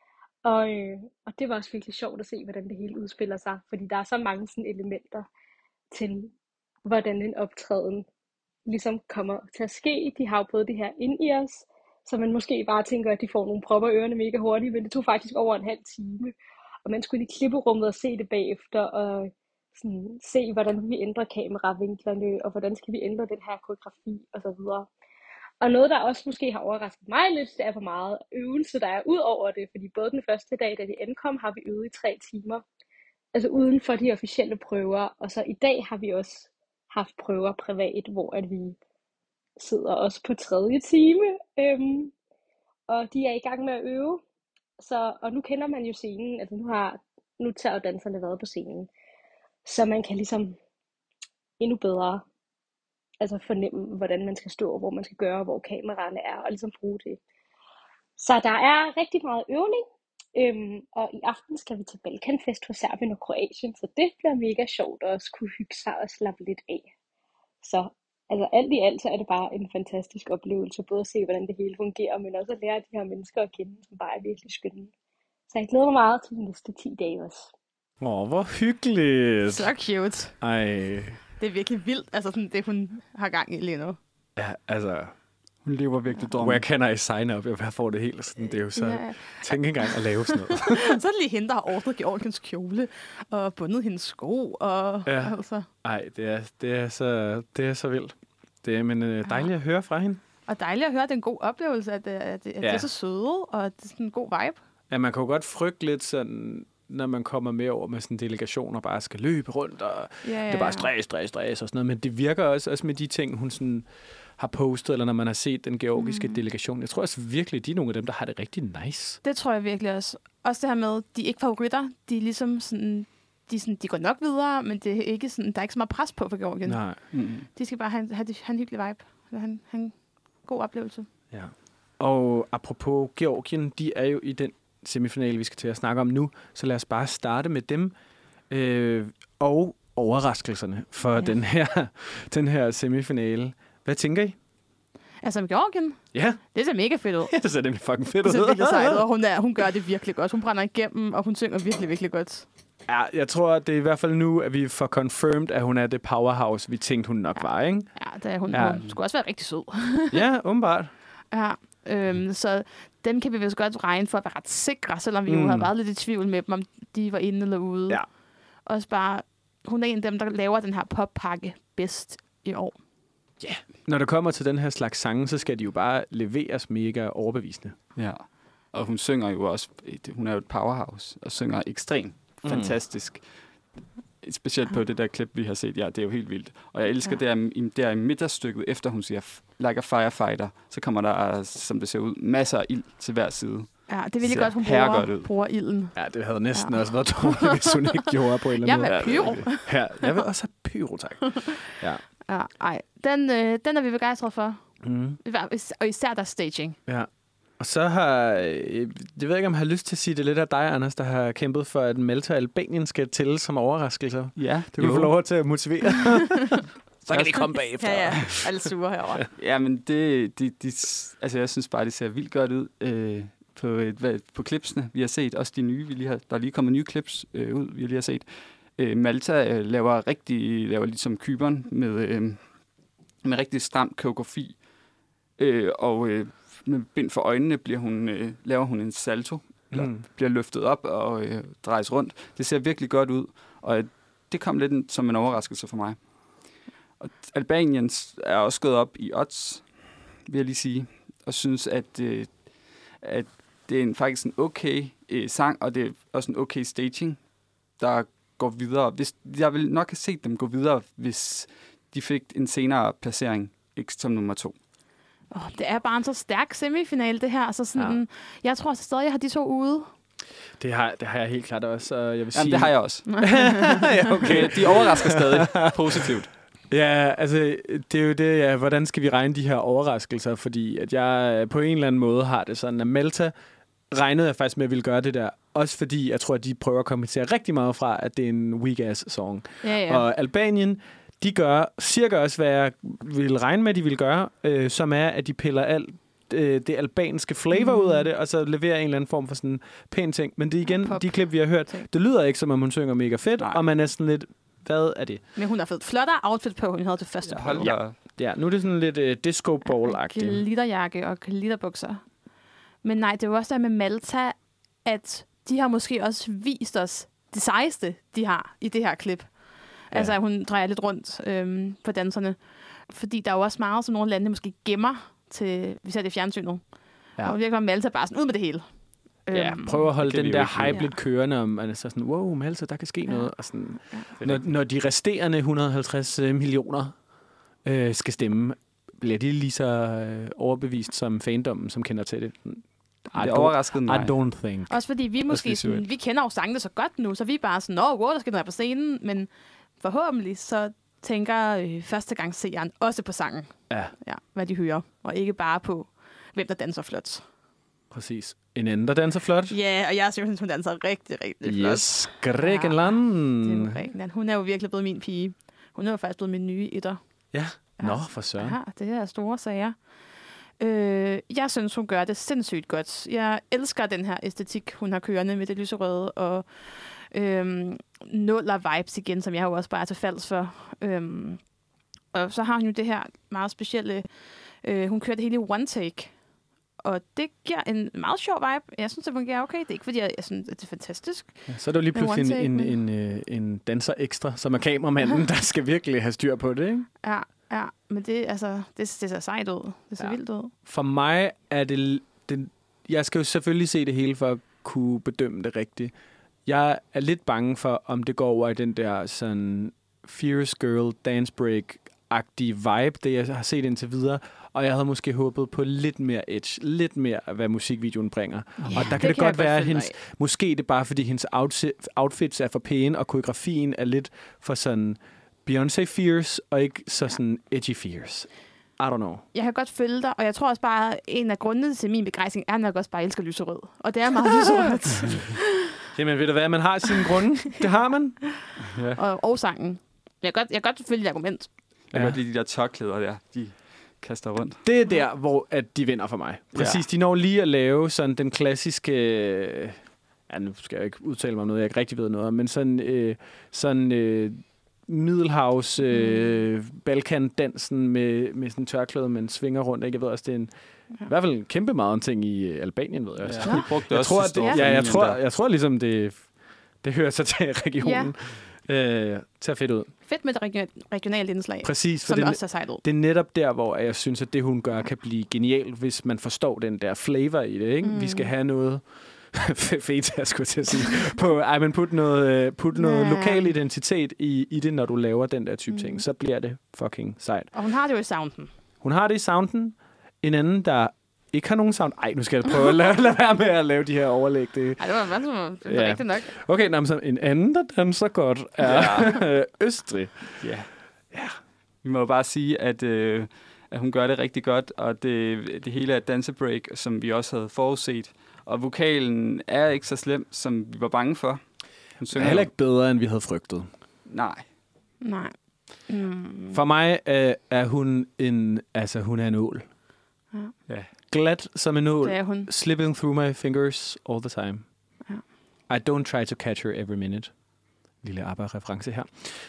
og det var også virkelig sjovt at se, hvordan det hele udspiller sig, fordi der er så mange sådan elementer til, hvordan en optræden ligesom kommer til at ske. De har jo både det her ind i os, så man måske bare tænker, at de får nogle propper i ørerne mega hurtigt, men det tog faktisk over en halv time. Og man skulle ind i klipperummet og se det bagefter, og sådan, se, hvordan vi ændrer kameravinklerne, og hvordan skal vi ændre den her koreografi, og så videre. Og noget, der også måske har overrasket mig lidt, det er, hvor meget øvelse der er ud over det, fordi både den første dag, da vi ankom, har vi øvet i 3 timer, altså uden for de officielle prøver, og så i dag har vi også haft prøver privat, hvor at vi sidder også på 3. time, og de er i gang med at øve. Og nu kender man jo scenen, altså nu tager danserne været på scenen, så man kan ligesom endnu bedre fornemme, hvordan man skal stå, hvor man skal gøre, hvor kameraerne er, og ligesom bruge det. Så der er rigtig meget øvning, og i aften skal vi til Balkanfest for Serbien og Kroatien, så det bliver mega sjovt at også kunne hygge sig og slappe lidt af. Så altså alt i alt, så er det bare en fantastisk oplevelse, både at se, hvordan det hele fungerer, men også at lære de her mennesker at kende, som bare er virkelig skønne. Så jeg glæder mig meget til de næste 10 dage også. Hvor hyggeligt. Så cute. Ej. Det er virkelig vildt, altså sådan det, hun har gang i lige nu. Ja, altså... Hun lever virkelig drømmen. Where can I sign up? Jeg får det helt sådan. Det er jo så... Ja. Tænk engang at lave sådan noget. Så er det lige hende, der har ordnet Georgiens kjole og bundet hendes sko. Og, Ja. altså. Ej, det er så vildt. Det er dejligt at høre fra hende. Og dejligt at høre, at det er en god oplevelse, at det er så søde, og det er sådan en god vibe. Ja, man kan jo godt frygte lidt sådan, når man kommer med over med sådan en delegation og bare skal løbe rundt, og det er bare stress og sådan noget. Men det virker også med de ting, hun sådan har postet, eller når man har set den georgiske delegation. Jeg tror også virkelig, de er nogle af dem, der har det rigtig nice. Det tror jeg virkelig også. Også det her med, de er ikke favoritter. De er ligesom sådan, de går nok videre, men det er ikke sådan, der er ikke så meget pres på for Georgien. Nej. De skal bare have en hyggelig vibe. Have en god oplevelse. Ja. Og apropos Georgien, de er jo i den semifinale, vi skal til at snakke om nu, så lad os bare starte med dem og overraskelserne for den her semifinale. Hvad tænker I? Altså med Georgien? Ja. Det ser mega fedt ud. Det ser nemlig fucking fedt ud. Det ser virkelig sejt ud, og hun gør det virkelig godt. Hun brænder igennem, og hun synger virkelig, virkelig godt. Ja, jeg tror, det er i hvert fald nu, at vi får confirmed, at hun er det powerhouse, vi tænkte, hun nok var, ikke? Ja, det er hun. Hun skulle også være rigtig sød. Ja, åbenbart. Ja, så dem kan vi vist godt regne for at være ret sikre, selvom vi jo har været lidt i tvivl med dem, om de var inde eller ude. Ja. Også bare, hun er en af dem, der laver den her poppakke bedst i år. Ja. Yeah. Når det kommer til den her slags sange, så skal de jo bare leveres mega overbevisende. Ja, og hun synger jo også, hun er jo et powerhouse, og synger ekstremt fantastisk. Specielt på det der klip, vi har set. Ja, det er jo helt vildt. Og jeg elsker der i midterstykket, efter hun siger, like a firefighter, så kommer der, som det ser ud, masser af ild til hver side. Ja, det er virkelig godt, hun bruger ilden. Ja, det havde næsten også været dårligt, hvis hun ikke gjorde på en eller anden måde. Jeg vil pyro. Ja, jeg vil også have pyro, tak. Ja. Ja, ej. Den er vi begejstrede for. Og især der staging. Ja. Og så har... Jeg ved ikke, om jeg har lyst til at sige det lidt af dig, Anders, der har kæmpet for, at Malta og Albanien skal tælle som overraskelser. Ja. Du kan få lov til at motivere. Så kan de komme bagefter. Ja. Alle sure herovre. Ja, men altså jeg synes bare, det ser vildt godt ud på klipsene, vi har set. Også de nye, der er lige kommet nye klips ud, vi lige har set. Malta laver ligesom Cypern med rigtig stram koreografi. Og med bind for øjnene laver hun en salto, eller bliver løftet op og drejes rundt. Det ser virkelig godt ud, og det kom lidt som en overraskelse for mig. Og Albanien er også gået op i odds, vil jeg lige sige, og synes, at det er faktisk en okay sang, og det er også en okay staging, der går videre. Jeg vil nok have set dem gå videre, hvis de fik en senere placering, ikke som nummer 2. Det er bare en så stærk semifinale, det her. Altså sådan, jeg tror stadig, jeg har de 2 ude. Det har jeg helt klart også. Jeg vil sige... Jamen, det har jeg også. Ja, okay. De overrasker stadig positivt. Ja, altså, det er jo det, ja. Hvordan skal vi regne de her overraskelser? Fordi at jeg på en eller anden måde har det sådan, at Malta regnede jeg faktisk med, at ville gøre det der. Også fordi, jeg tror, at de prøver at kompensere rigtig meget fra, at det er en weak-ass song. Ja. Og Albanien, de gør cirka også, hvad jeg ville regne med, at de ville gøre, som er, at de piller alt det albanske flavor ud af det, og så leverer en eller anden form for sådan en pæn ting. Men det igen, de klip, vi har hørt, det lyder ikke, som om hun synger mega fedt, og man er sådan lidt, hvad er det? Men hun har fået et flottere outfit på, hun havde til første prøve. Ja, nu er det sådan lidt disco ball-agtigt. Glitterjakke og glitterbukser. Men nej, det er jo også der med Malta, at de har måske også vist os det sejeste, de har i det her klip. Ja. Altså, hun drejer lidt rundt på danserne. Fordi der er jo også meget, som nogle lande måske gemmer til, vi ser det i fjernsynet. Ja. Og virkelig var Malta bare sådan ud med det hele. Ja, prøv at holde den der hype lidt kørende, om man er så sådan, wow, Malta, der kan ske noget. Og sådan, når de resterende 150 millioner skal stemme, bliver de lige så overbevist som fandommen, som kender til det. Det overraskede mig. I don't think. Også fordi vi måske sådan, vi kender jo sangene så godt nu, så vi er bare sådan, wow, der skal noget på scenen, men forhåbentlig så tænker førstegangsseeren også på sangen. Ja, hvad de hører, og ikke bare på, hvem der danser flot. Præcis. En anden, der danser flot. Ja, og jeg synes, hun danser rigtig, rigtig flot. Yes, Grækenland. Ja, hun er jo virkelig blevet min pige. Hun er jo faktisk blevet min nye etter. Ja. Nå, for søren. Ja, det er store sager. Jeg synes, hun gør det sindssygt godt. Jeg elsker den her æstetik, hun har kørende med det lyserøde, og nuller vibes igen, som jeg jo også bare er til falds for. Og så har hun jo det her meget specielle, hun kører det hele i one take. Og det giver en meget sjov vibe. Jeg synes, det fungerer okay. Det er ikke, fordi jeg synes, det er fantastisk. Ja, så er der jo lige pludselig en danser ekstra, som er kameramanden, der skal virkelig have styr på det, ikke? Ja, men det ser sejt ud. Det ser vildt ud. For mig er det... Jeg skal jo selvfølgelig se det hele for at kunne bedømme det rigtigt. Jeg er lidt bange for, om det går over i den der sådan Fierce Girl Dance Break-agtige vibe, det jeg har set indtil videre. Og jeg havde måske håbet på lidt mere edge, lidt mere af, hvad musikvideoen bringer. Yeah, og der kan det godt være, at måske det er bare, fordi hendes outfits er for pæne, og koreografien er lidt for sådan Beyoncé Fierce, og ikke så sådan edgy Fierce. I don't know. Jeg kan godt følge dig, og jeg tror også bare, at en af grundene til min begejstring er nok også bare, at jeg elsker lyserød. Og det er meget lyserødt. Jamen ved du hvad, man har sine grunde. Det har man. Ja. Og sangen. Jeg kan godt følge et argument. Jeg kan godt lide de der tørklæder der, de kaster rundt. Det er der, hvor at de vinder for mig. Præcis, de når lige at lave sådan den klassiske... nu skal jeg ikke udtale mig om noget, jeg ikke rigtig ved noget om, men sådan Middelhavs Balkan-dansen med sådan tørklæde, man svinger rundt. Ikke? Jeg ved også, det er i hvert fald en kæmpe meget en ting i Albanien, ved jeg også. Ja, vi brugte det også jeg tror ligesom, det hører sig til regionen. Ser fedt ud. Fedt med et regionalt indslag, præcis, som det også er sejt ud. Det er netop der, hvor jeg synes, at det, hun gør, kan blive genialt, hvis man forstår den der flavor i det. Ikke? Vi skal have noget feta, skulle jeg til at sige. Men put noget lokal identitet i det, når du laver den der type ting. Så bliver det fucking sejt. Og hun har det jo i sounden. Hun har det i sounden. En anden, der ikke har nogen sound. Nu skal jeg prøve at lade være med at lave de her overlæg. Det var rigtigt nok. Okay, så en anden, der danser godt, er Østrig. Ja. Vi må jo bare sige, at hun gør det rigtig godt, og det hele er et dansebreak, som vi også havde forudset. Og vokalen er ikke så slem, som vi var bange for. Hun synger heller ikke bedre, end vi havde frygtet. Nej. For mig er hun hun er en ål. Ja. Glat som en ål. Det er hun. Slipping through my fingers all the time. Ja. I don't try to catch her every minute. Lille ABBA-reference her.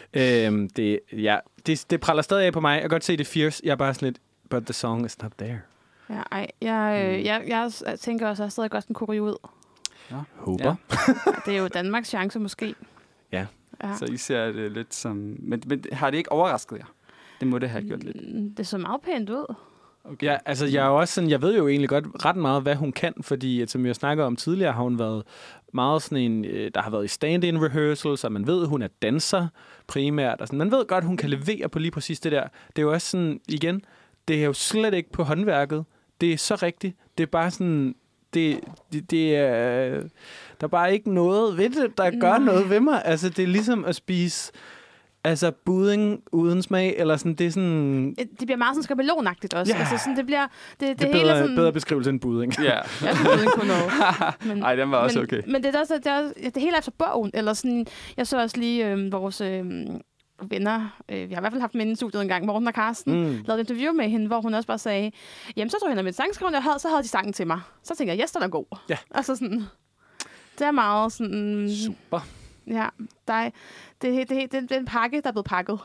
Det praller stadig af på mig. Jeg kan godt se det fierce. Jeg er bare sådan lidt, but the song is not there. Ja, jeg tænker også, at jeg stadig godt den kunne ud. Ja. Håber. Ja. Det er jo Danmarks chance måske. Ja. Så I ser det lidt som... Men har det ikke overrasket jer? Det må det have gjort lidt. Det så meget pænt ud. Okay. Ja, altså jeg er også sådan, jeg ved jo egentlig godt ret meget, hvad hun kan, fordi som jeg snakker om tidligere, har hun været meget sådan en, der har været i stand-in rehearsals, og man ved, hun er danser primært, og sådan. Man ved godt, hun kan levere på lige præcis det der. Det er jo også sådan, igen, det er jo slet ikke på håndværket. Det er så rigtigt. Det er bare sådan, det er, der er bare ikke noget ved det, der gør noget ved mig. Altså, det er ligesom at spise... Altså budding uden smag, eller sådan, det er sådan... Det bliver meget sådan skabelonagtigt også. Yeah. Altså sådan, det bliver... Det er hele sådan... bedre beskrivelse end budding. Ja. Budding på noget. Ej, den var også okay. Men det er også, det hele efter bogen, eller sådan... Jeg så også lige vores venner, vi har i hvert fald haft med i studiet en gang, Morten og Karsten, lavede et interview med hende, hvor hun også bare sagde, jamen så tog hende med et sangskrivende, så havde de sangen til mig. Så tænkte jeg, yes, den er god. Ja. Altså sådan... Det er meget sådan... Super. Ja, det er en pakke, der er blevet pakket.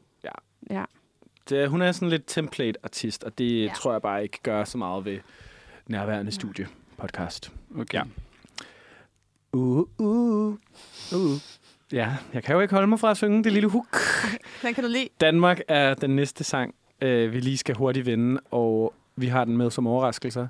Ja. Hun er sådan lidt template-artist, og det tror jeg bare ikke gør så meget ved nærværende studie-podcast. Okay. Ja. Ja, jeg kan jo ikke holde mig fra at synge det lille hook. Den kan du lide. Danmark er den næste sang, vi lige skal hurtigt vende, og vi har den med som overraskelser.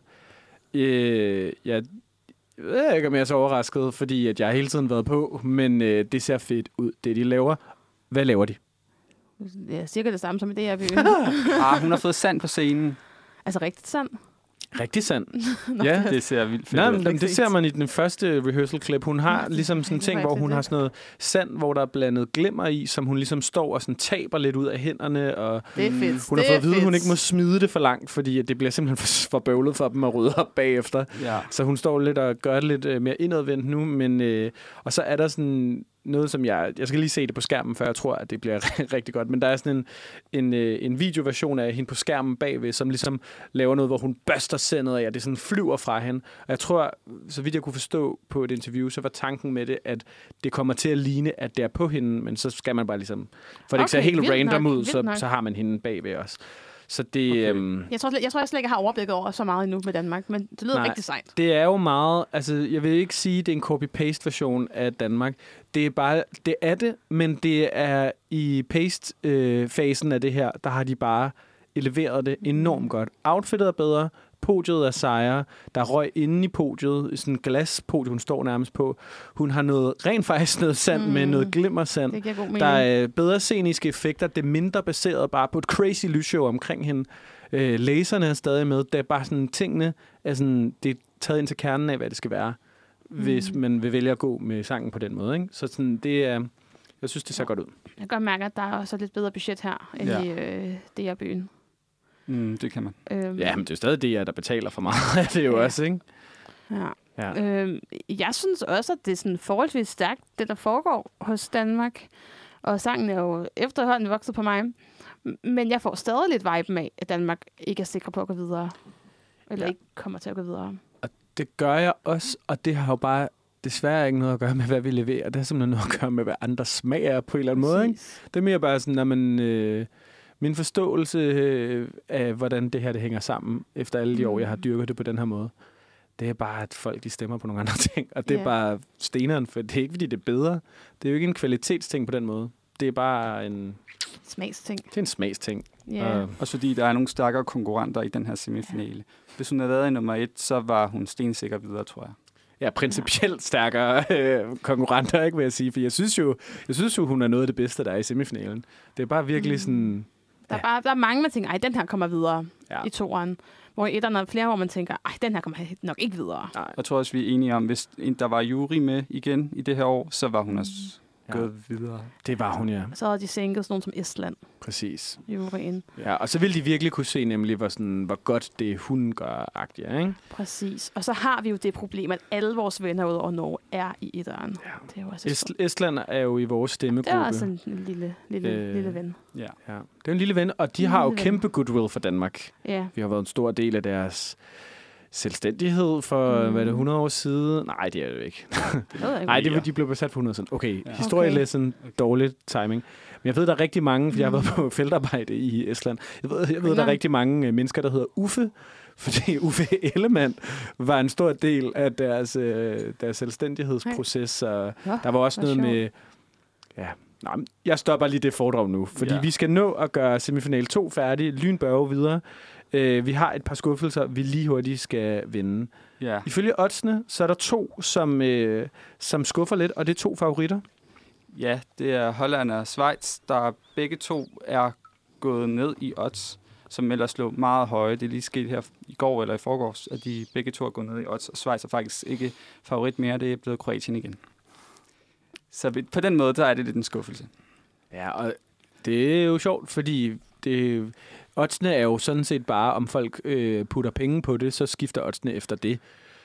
Jeg ved ikke, om jeg er så overrasket, fordi at jeg hele tiden har været på, men det ser fedt ud, det de laver. Hvad laver de? Ja, cirka det samme som i det her by. Hun har fået sand på scenen. Altså rigtigt sand? Rigtig sand. Ja, det ser vildt fedt ud. Det ser man i den første rehearsal-klip. Hun har ligesom sådan en ting, hvor hun har sådan noget sand, hvor der er blandet glimmer i, som hun ligesom står og sådan taber lidt ud af hænderne. Og det er fedt. Hun har fået at vide, at hun ikke må smide det for langt, fordi det bliver simpelthen for bøvlet for dem at rydde op bagefter. Ja. Så hun står lidt og gør det lidt mere indadvendt nu. Men, og så er der sådan noget, som jeg skal lige se det på skærmen, før jeg tror, at det bliver rigtig godt. Men der er sådan en videoversion af hende på skærmen bagved, som ligesom laver noget, hvor hun børster sendet af, og det sådan flyver fra hende. Og jeg tror, så vidt jeg kunne forstå på et interview, så var tanken med det, at det kommer til at ligne, at det er på hende, men så skal man bare ligesom, for det ikke ser helt random ud, så har man hende bagved også. Så det, Jeg tror slet ikke, jeg har overblikket over så meget endnu med Danmark, men det lyder rigtig sejt. Det er jo meget, altså jeg vil ikke sige, at det er en copy-paste version af Danmark. Det er bare, det er det, men det er i paste-fasen af det her, der har de bare eleveret det enormt godt. Outfittet er bedre, podiet er sejre, der er røg inde i podiet, sådan en glaspodie, hun står nærmest på. Hun har rent faktisk noget sand med noget glimmersand. Det giver god mening. Der er bedre sceniske effekter, det er mindre baseret bare på et crazy lysshow omkring hende. Laserne er stadig med, det er bare sådan tingene, det er taget ind til kernen af, hvad det skal være, hvis man vil vælge at gå med sangen på den måde. Ikke? Så sådan, det er, jeg synes, det ser godt ud. Jeg kan godt mærke, at der er også lidt bedre budget her, end i DR-byen. Det kan man. Ja, men det er stadig det, der betaler for meget. Det er jo også, ikke? Ja. Jeg synes også, at det er sådan forholdsvis stærkt, det der foregår hos Danmark. Og sangen er jo efterhånden vokset på mig. Men jeg får stadig lidt viben af, at Danmark ikke er sikker på at gå videre. Eller ikke kommer til at gå videre. Og det gør jeg også, og det har jo bare desværre ikke noget at gøre med, hvad vi leverer. Det har simpelthen noget at gøre med, hvad andre smager på en eller anden måde. Ikke? Det er mere bare sådan, at man... Min forståelse af, hvordan det her det hænger sammen, efter alle de år, jeg har dyrket det på den her måde, det er bare, at folk de stemmer på nogle andre ting. Og det er bare steneren, for det er ikke, fordi det er bedre. Det er jo ikke en kvalitetsting på den måde. Det er bare en... Smagsting. Det er en smagsting. Yeah. Også fordi der er nogle stærkere konkurrenter i den her semifinale. Hvis hun havde været i nummer 1, så var hun stensikker videre, tror jeg. Ja, principielt stærkere konkurrenter, ikke, vil jeg sige. For jeg synes jo, hun er noget af det bedste, der er i semifinalen. Det er bare virkelig sådan... Der er mange, man tænker, den her kommer videre i toeren. Hvor i etteren er flere, hvor man tænker, den her kommer nok ikke videre. Jeg tror også, vi er enige om, hvis der var jury med igen i det her år, så var hun også gået videre. Det var hun, ja. Så havde de sænket sådan nogen som Estland. Præcis. Juryen. Ja, og så ville de virkelig kunne se nemlig, hvor godt det hun gør-agtigt, ikke? Præcis. Og så har vi jo det problem, at alle vores venner ud over Norge er i etteren. Ja. Det er jo også Estland er jo i vores stemmegruppe. Det er også en lille ven. Ja. Det er en lille ven, og de har jo kæmpe goodwill for Danmark. Ja. Vi har været en stor del af deres selvstændighed for, hvad er det, 100 år siden? Nej, det er det jo ikke. Nej, de blev besat for 100 år siden. Okay, historielesson, dårligt timing. Men jeg ved, der er rigtig mange, for jeg har været på feltarbejde i Estland. Jeg ved, der er rigtig mange mennesker, der hedder Uffe, fordi Uffe Ellemann var en stor del af deres selvstændighedsproces. Og der var også noget med... Ja, jeg stopper lige det foredrag nu, fordi vi skal nå at gøre semifinal 2 færdig. Lynbørge videre. Vi har et par skuffelser, vi lige hurtigt skal vinde. Yeah. Ifølge oddsene, så er der 2, som skuffer lidt, og det er 2 favoritter. Ja, det er Holland og Schweiz, der begge 2 er gået ned i odds, som ellers lå meget høje. Det er lige sket her i går eller i forgårs, at de begge 2 er gået ned i odds, og Schweiz er faktisk ikke favorit mere. Det er blevet Kroatien igen. Så på den måde, der er det lidt en skuffelse. Ja, og det er jo sjovt, fordi oddsene er jo sådan set bare, om folk putter penge på det, så skifter oddsene efter det.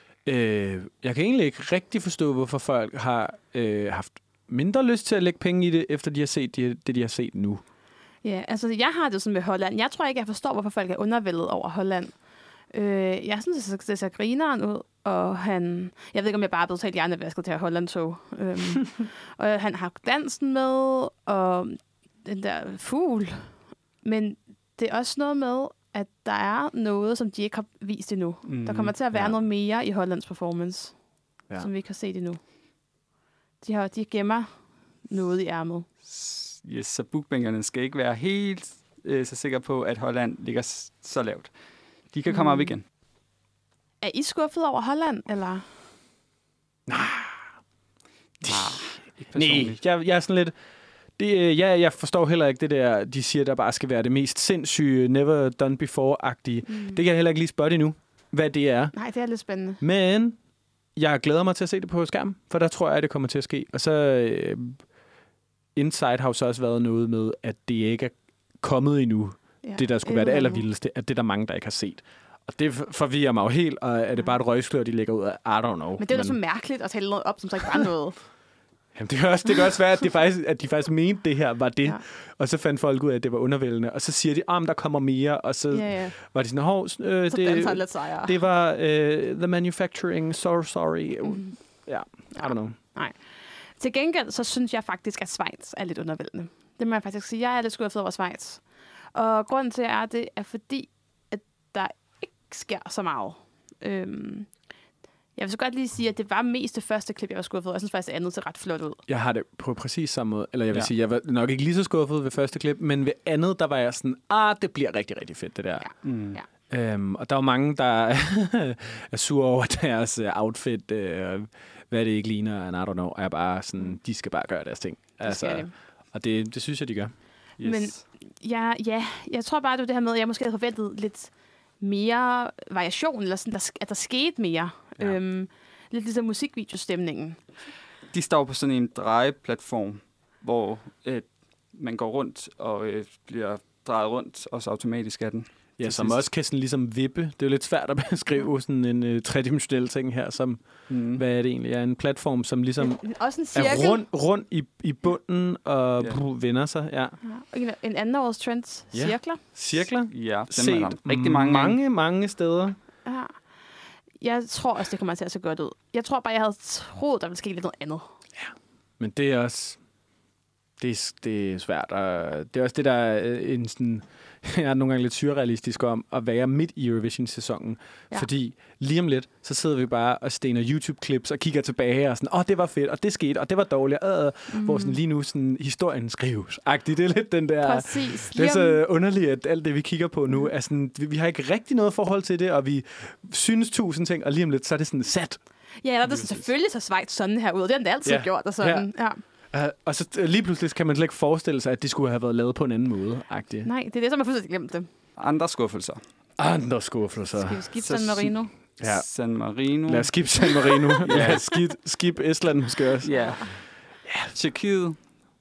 Jeg kan egentlig ikke rigtig forstå, hvorfor folk har haft mindre lyst til at lægge penge i det, efter de har set det, de har set nu. Ja, altså jeg har det sådan med Holland. Jeg tror ikke, jeg forstår, hvorfor folk er undervældet over Holland. Jeg synes, det ser grineren ud, og jeg ved ikke, om jeg bare er blevet talt hjernevasket til at Holland-tog. Og han har dansen med, og den der fugl. Men det er også noget med, at der er noget, som de ikke har vist endnu. Der kommer til at være noget mere i Hollands performance, som vi ikke har set endnu. De gemmer noget i ærmet. Yes, så bookbankerne skal ikke være helt så sikre på, at Holland ligger så lavt. De kan komme op igen. Er I skuffet over Holland, eller? Nej, jeg er sådan lidt... Jeg forstår heller ikke det der, de siger, der bare skal være det mest sindssyge, never done before-agtige. Det kan jeg heller ikke lige spotte endnu, hvad det er. Nej, det er lidt spændende. Men jeg glæder mig til at se det på skærmen, for der tror jeg, at det kommer til at ske. Og så Inside har så også været noget med, at det ikke er kommet endnu. Ja, det, der skulle være det allervildeste, at det er der mange, der ikke har set. Og det forvirrer mig jo helt, og er det bare et røgslør, de lægger ud af? I don't know. Men det er jo så mærkeligt at tælle noget op, som så ikke var noget. Jamen, det kan også være, at de faktisk mente, det her var det. Ja. Og så fandt folk ud af, at det var undervældende. Og så siger de, der kommer mere. Og så var de sådan, det var the manufacturing, sorry. Ja, I don't know. Nej. Til gengæld, så synes jeg faktisk, at Schweiz er lidt undervældende. Det må jeg faktisk sige. Jeg er lidt skuffet over Schweiz. Og grunden til, at det er fordi, at der ikke sker så meget. Jeg vil så godt lige sige, at det var mest det første klip, jeg var skuffet over. Jeg synes faktisk, det andet ser ret flot ud. Jeg har det på præcis samme måde. Eller jeg vil sige, jeg var nok ikke lige så skuffet ved første klip, men ved andet, der var jeg sådan, det bliver rigtig, rigtig fedt, det der. Ja. Og der var mange, der er sure over deres outfit, hvad det ikke ligner, and I don't know. Og jeg bare sådan, de skal bare gøre deres ting. Altså, og det synes jeg, de gør. Yes. Men jeg tror bare, det var det her med, at jeg måske havde forventet lidt mere variation, eller sådan, at der skete mere. Ja. Lidt ligesom musikvideostemningen. De står på sådan en drejeplatform, hvor man går rundt og bliver drejet rundt, også automatisk af den. Ja, som også kan sådan ligesom vippe. Det er jo lidt svært at beskrive sådan en tredimensionel ting her, som, hvad er det egentlig? Ja, en platform, som ligesom også en er rundt i bunden og vender sig. Ja. En anden års trend, cirkler. Cirkler? Ja, set rigtig mange steder. Ja. Jeg tror også, det kommer til at se godt ud. Jeg tror bare, jeg havde troet, der ville ske lidt noget andet. Ja, men det er også... Det er svært. Og det er også det, der er en sådan... Jeg er nogle gange lidt surrealistisk om at være midt i Eurovision-sæsonen. Ja. Fordi lige om lidt, så sidder vi bare og stener YouTube-clips og kigger tilbage og sådan, det var fedt, og det skete, og det var dårligt. Hvor sådan lige nu sådan, historien skrives. Det er lidt den der... Præcis. Det er så underligt, at alt det, vi kigger på nu, er sådan... Vi har ikke rigtig noget forhold til det, og vi synes 1000 ting, og lige om lidt, så er det sådan sat. Ja, der er det selvfølgelig så Schweiz sådan her ud, og det har den altid gjort. Og sådan. Ja. Og så lige pludselig kan man slet ikke forestille sig, at det skulle have været lavet på en anden måde. -agtigt. Nej, det er det, som jeg fuldstændig glemt det. Andre skuffelser. Skal vi skifte San Marino? Ja. San Marino. Lad os skifte San Marino. Lad os skifte Estland måske også. Ja. Tjekkiet.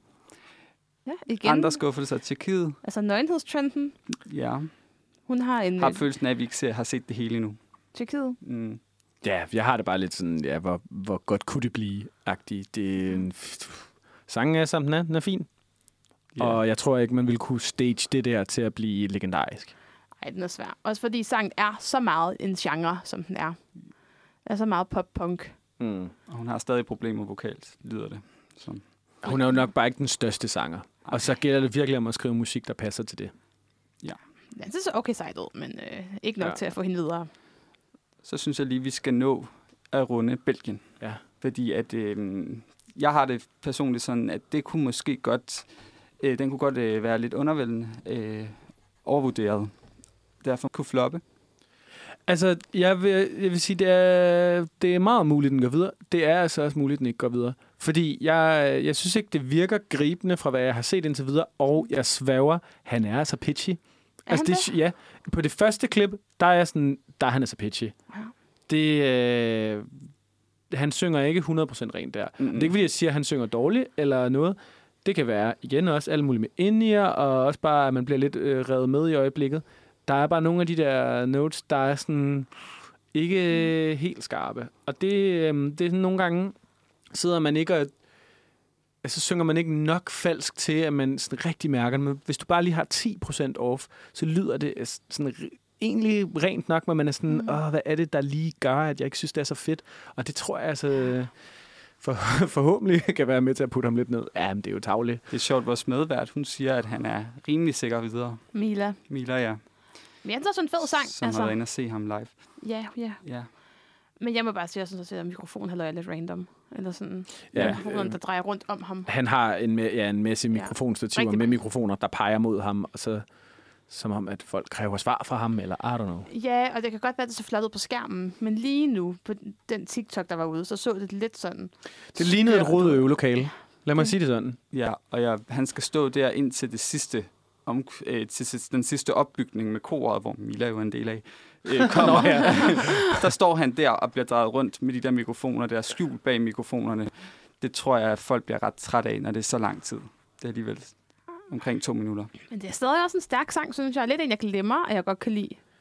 Ja, igen. Andre skuffelser. Tjekkiet. Altså nøgenhedstrenden. Ja. Hun har har følelsen af, at vi ikke har set det hele endnu. Tjekkiet. Ja, jeg har det bare lidt sådan, hvor godt kunne det blive-agtigt. Det er en... Sangen er, som den er fin. Yeah. Og jeg tror ikke, man ville kunne stage det der til at blive legendarisk. Nej, den er svær. Også fordi sangen er så meget en genre, som den er. Det er så meget pop-punk. Og hun har stadig problemer vokalt, lyder det. Så. Hun er jo nok bare ikke den største sanger. Og så gælder det virkelig om at skrive musik, der passer til det. Ja. Ja, det er så okay sejt ud, men ikke nok til at få hende videre. Så synes jeg lige, vi skal nå at runde Belgien. Ja. Fordi at... jeg har det personligt sådan, at det kunne måske godt, den kunne godt være lidt undervældende, overvurderet. Derfor kunne floppe. Altså, jeg vil sige, det er meget muligt, den går videre. Det er altså også muligt, den ikke går videre. Fordi jeg synes ikke, det virker gribende fra, hvad jeg har set indtil videre, og jeg sværger, han er altså pitchy. Altså, ja, på det første klip, der er han altså pitchy. Ja. Han synger ikke 100% rent der. Det er ikke, fordi jeg siger, at han synger dårligt eller noget. Det kan være, igen også, alle mulige med ind-ear, og også bare, at man bliver lidt revet med i øjeblikket. Der er bare nogle af de der notes, der er sådan ikke helt skarpe. Og det er sådan nogle gange, sidder man ikke og... Altså, synger man ikke nok falsk til, at man sådan rigtig mærker det. Men hvis du bare lige har 10% off, så lyder det sådan egentlig rent nok, men man er sådan, hvad er det, der lige gør, at jeg ikke synes, det er så fedt? Og det tror jeg altså forhåbentlig kan være med til at putte ham lidt ned. Ja, men det er jo tarveligt. Det er sjovt, vores medvært, hun siger, at han er rimelig sikker videre. Mila, ja. Men jeg synes, sådan en fed sang. Som har været inde og se ham live. Ja. Men jeg må bare sige, at jeg synes, at mikrofonen er lidt random. Eller sådan, mikrofonen, der drejer rundt om ham. Han har en masse mikrofonstativer med mikrofoner, der peger mod ham, og så som om, at folk kræver svar fra ham, eller I don't know. Ja, og det kan godt være, at det så flot ud på skærmen, men lige nu, på den TikTok, der var ude, så det lidt sådan... Det lignede et rodet øvelokale. Lad mig sige det sådan. Ja, og han skal stå der ind til det sidste, til den sidste opbygning med koret, hvor Mila jo er en del af, kommer her. Der står han der og bliver drejet rundt med de der mikrofoner, der er skjult bag mikrofonerne. Det tror jeg, at folk bliver ret træt af, når det er så lang tid. Det er alligevel omkring 2 minutter. Men det er stadig også en stærk sang, synes jeg. Lidt en, jeg glemmer, at jeg godt kan lide.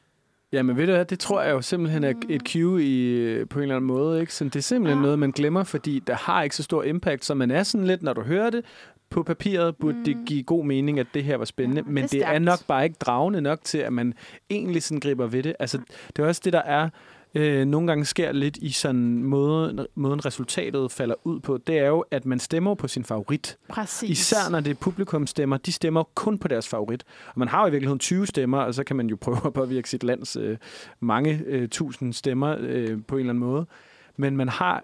Jamen ved du hvad, det tror jeg jo simpelthen er et cue på en eller anden måde. Ikke? Så det er simpelthen noget, man glemmer, fordi der har ikke så stor impact, så man er sådan lidt, når du hører det på papiret, burde det give god mening, at det her var spændende. Men det er nok bare ikke dragende nok til, at man egentlig sådan griber ved det. Altså, det er også det, der er nogle gange sker lidt i sådan måden resultatet falder ud på. Det er jo, at man stemmer på sin favorit. Præcis. Især når det er publikum stemmer, de stemmer kun på deres favorit. Og man har jo i virkeligheden 20 stemmer, og så kan man jo prøve at påvirke sit lands mange tusind stemmer på en eller anden måde. Men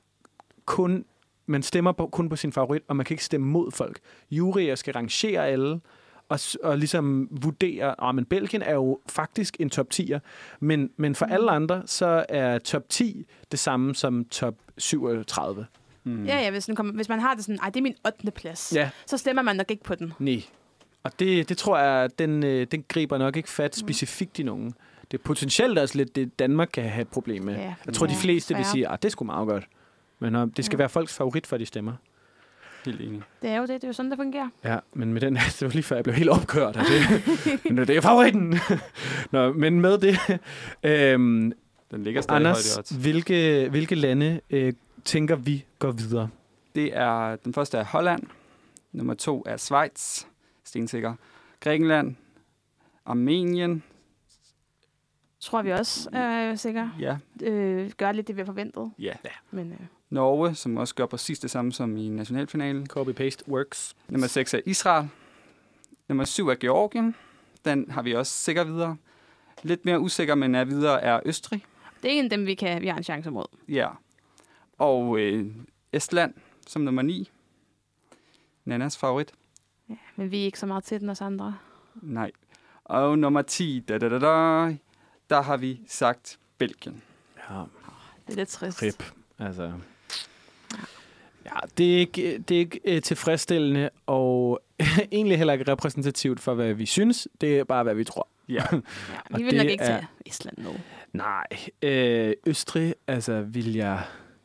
man stemmer kun på sin favorit, og man kan ikke stemme mod folk. Juryer skal rangere alle, og ligesom vurdere, men Belgien er jo faktisk en top 10'er, men for alle andre, så er top 10 det samme som top 37. Ja, hvis man har det sådan, det er min 8. plads, så stemmer man nok ikke på den. Nej, og det tror jeg, den griber nok ikke fat specifikt i nogen. Det er potentielt også lidt det, Danmark kan have et problem med. Ja, jeg tror, de fleste vil sige, det er sgu meget godt. Men det skal være folks favorit, for de stemmer. Helt enig. Det er jo det. Det er jo sådan, det fungerer. Ja, men med den her, det var lige før, jeg blev helt opkørt af det. Men det er favoritten. Nå, men med det... Den ligger stadig Anders, højt. hvilke lande tænker vi går videre? Den første er Holland. Nummer 2 er Schweiz. Stensikker. Grækenland. Armenien. Tror vi også sikkert. Ja. Gør lidt det, vi har forventet. Ja. Men, Norge, som også gør præcis det samme som i nationalfinalen. Copy-paste works. Nummer 6 er Israel. Nummer 7 er Georgien. Den har vi også sikkert videre. Lidt mere usikker, men er videre, er Østrig. Det er en af dem, vi har en chance mod. Ja. Og Estland som nummer 9. Nannas favorit. Ja, men vi er ikke så meget til den os andre. Nej. Og nummer 10, der har vi sagt Belgien. Ja. Det er lidt trist. Rip. Altså. Ja, det er ikke tilfredsstillende, og egentlig heller ikke repræsentativt for, hvad vi synes. Det er bare, hvad vi tror. Ja. Vi vil nok ikke tage Island nu. Nej. Østrig, altså vil jeg...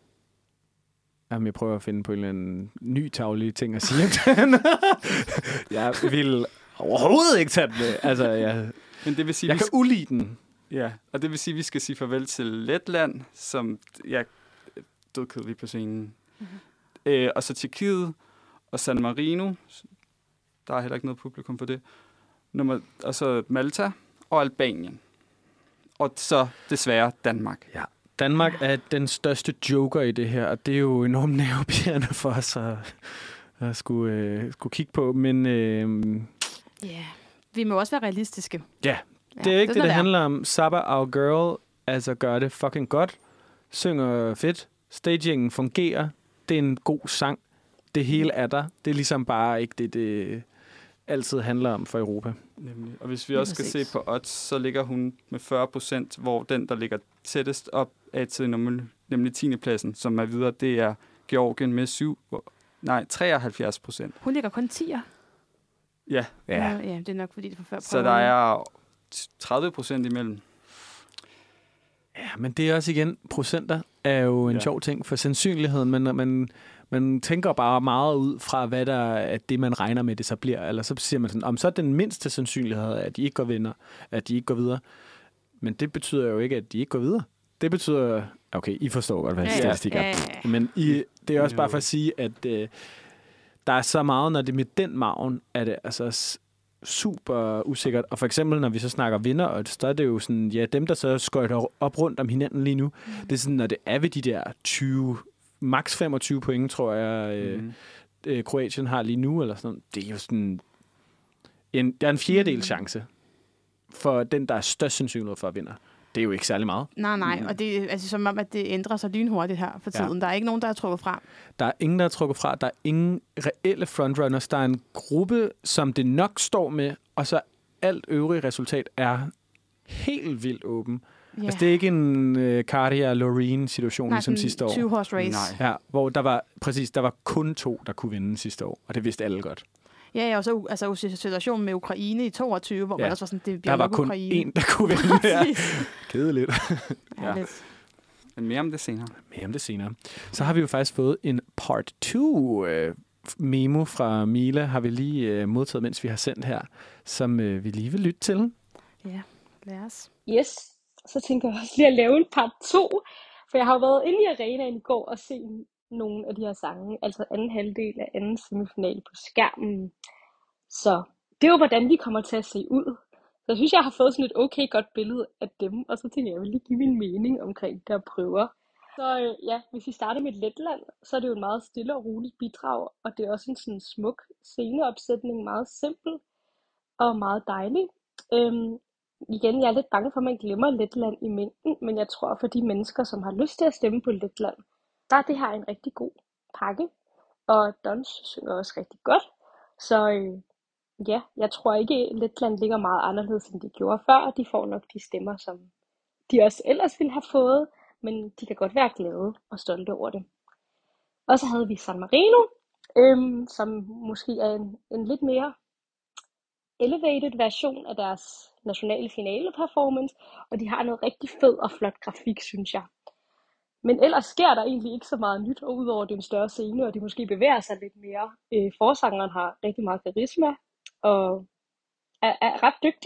Jamen, jeg prøver at finde på en eller anden ny taglig ting at sige. Jeg vil overhovedet ikke tage den med. Altså, men det vil sige, jeg kan ulide den. Ja, og det vil sige, at vi skal sige farvel til Letland, som dødkedeligt på scenen. Mm-hmm. Og så Tjekkiet og San Marino. Der er heller ikke noget publikum for det. Og så Malta og Albanien. Og så desværre Danmark. Ja. Danmark er den største joker i det her, og det er jo enormt nervepirrende for os at skulle kigge på. Men vi må også være realistiske. Ja, det er ikke det handler om. Sabba Our Girl, altså gør det fucking godt. Synger fedt. Stagingen fungerer. Det er en god sang. Det hele er der. Det er ligesom bare ikke det altid handler om for Europa. Nemlig. Og hvis vi også skal se på odds, så ligger hun med 40%, hvor den, der ligger tættest op af til nemlig 10. pladsen, som er videre, det er Georgien med 73%. Hun ligger kun 10'er. Ja. Ja, det er nok fordi, det er for 40%. Så der er 30% imellem. Ja, men det er også igen, procenter er jo en sjov ting for sandsynligheden, men man tænker bare meget ud fra, hvad der er det, man regner med, det så bliver. Eller så siger man sådan, så er den mindste sandsynlighed, at de ikke går videre. Men det betyder jo ikke, at de ikke går videre. Det betyder, okay, I forstår godt, hvad statistik er. Ja. Men det er også bare for at sige, at der er så meget, når det med den margen, er det altså super usikkert. Og for eksempel, når vi så snakker vinder, så er det jo sådan, dem, der så skøjter op rundt om hinanden lige nu, det er sådan, når det er ved de der max 25 point, tror jeg, Kroatien har lige nu, eller sådan noget. Det er jo sådan, der er en fjerdedel chance for den, der er størst sandsynlighed for at vinde. Det er jo ikke særlig meget. Nej, og det er altså som om, at det ændrer sig lynhurtigt her for tiden. Der er ikke nogen, der er trukket fra. Der er ingen, der er trukket fra. Der er ingen reelle frontrunners. Der er en gruppe, som det nok står med, og så alt øvrige resultat er helt vildt åben. Yeah. Altså, det er ikke en Cardia-Loreen-situation ligesom sidste år. 20-horse race. Nej. Ja, hvor der var kun 2, der kunne vinde sidste år, og det vidste alle godt. Ja, og så altså situationen med Ukraine i 22, hvor man også var sådan, det bliver der var kun Ukraine. én, der kunne vinde. Ja. Kedeligt. Lidt. Men mere om det senere. Så har vi jo faktisk fået en part 2 memo fra Mila, har vi lige modtaget, mens vi har sendt her, som vi lige vil lytte til. Ja, lad os. Yes, Så tænker jeg også lige at lave en part 2, for jeg har jo været inde i arenaen i går og set nogle af de her sange, altså anden halvdel af anden semifinale på skærmen. Så det er jo, hvordan de kommer til at se ud. Så jeg synes, jeg har fået sådan et okay godt billede af dem, og så tænker jeg vil lige give min mening omkring de der prøver. Så ja, hvis vi starter med Letland, så er det jo en meget stille og roligt bidrag, og det er også en sådan smuk sceneopsætning, meget simpel og meget dejlig. Igen, jeg er lidt bange for, at man glemmer Letland i mængden, men jeg tror, for de mennesker, som har lyst til at stemme på Letland, der er det her en rigtig god pakke, og Dons synger også rigtig godt. Så ja, jeg tror ikke, Letland ligger meget anderledes, end de gjorde før. De får nok de stemmer, som de også ellers ville have fået, men de kan godt være glade og stolte over det. Og så havde vi San Marino, som måske er en lidt mere elevated version af deres nationale finale performance, og de har noget rigtig fed og flot grafik, synes jeg. Men ellers sker der egentlig ikke så meget nyt, og udover det er en større scene, og de måske bevæger sig lidt mere. Forsangeren har rigtig meget karisma, og er ret dygtig.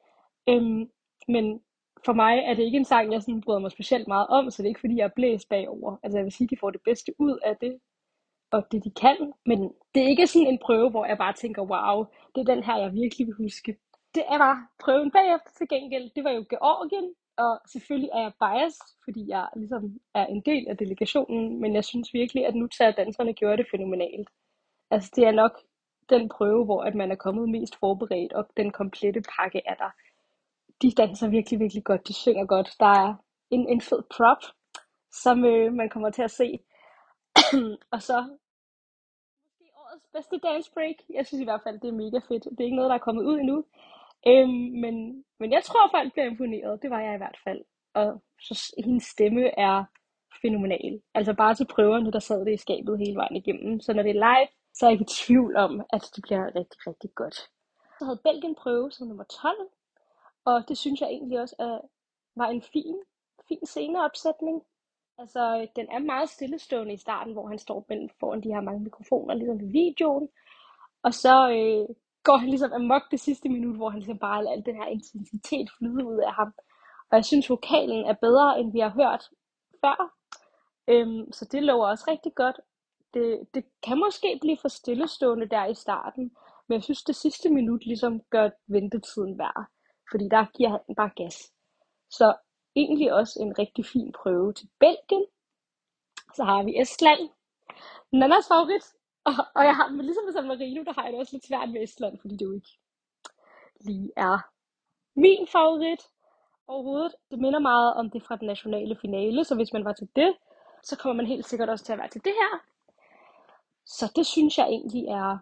Men for mig er det ikke en sang, jeg sådan bryder mig specielt meget om, så det er ikke fordi, jeg er blæst bagover. Altså jeg vil sige, at de får det bedste ud af det, og det de kan, men det er ikke sådan en prøve, hvor jeg bare tænker, wow, det er den her, jeg virkelig vil huske. Det er bare prøven bagefter til gengæld. Det var jo Georgien, og selvfølgelig er jeg biased, fordi jeg ligesom er en del af delegationen, men jeg synes virkelig, at Nutsa-danserne gjorde det fænomenalt. Altså det er nok den prøve, hvor at man er kommet mest forberedt, og den komplette pakke er der. De danser virkelig, virkelig godt. De synger godt. Der er en fed prop, som man kommer til at se. Og så måske årets bedste dance break. Jeg synes i hvert fald, det er mega fedt. Det er ikke noget, der er kommet ud endnu. Men jeg tror, folk bliver imponeret. Det var jeg i hvert fald. Og så hendes stemme er fænomenal. Altså bare til prøverne, der sad det i skabet hele vejen igennem. Så når det er live, så er jeg ikke i tvivl om, at det bliver rigtig, rigtig godt. Så havde Belgien prøve som nummer 12. Og det synes jeg egentlig også var en fin sceneopsætning. Altså, den er meget stillestående i starten, hvor han står foran de her mange mikrofoner, ligesom i videoen. Og så går han ligesom amok det sidste minut, hvor han ligesom bare lader al den her intensitet flyde ud af ham. Og jeg synes, vokalen er bedre, end vi har hørt før. Så det lover også rigtig godt. Det kan måske blive for stillestående der i starten, men jeg synes, det sidste minut ligesom gør ventetiden værd. Fordi der giver han bare gas. Så egentlig også en rigtig fin prøve til Belgien. Så har vi Estland. Nannas favorit. Og jeg har, men ligesom med San Marino, der har jeg det også lidt svært med Estland, fordi det jo ikke lige er min favorit overhovedet. Det minder meget om det fra den nationale finale, så hvis man var til det, så kommer man helt sikkert også til at være til det her. Så det synes jeg egentlig er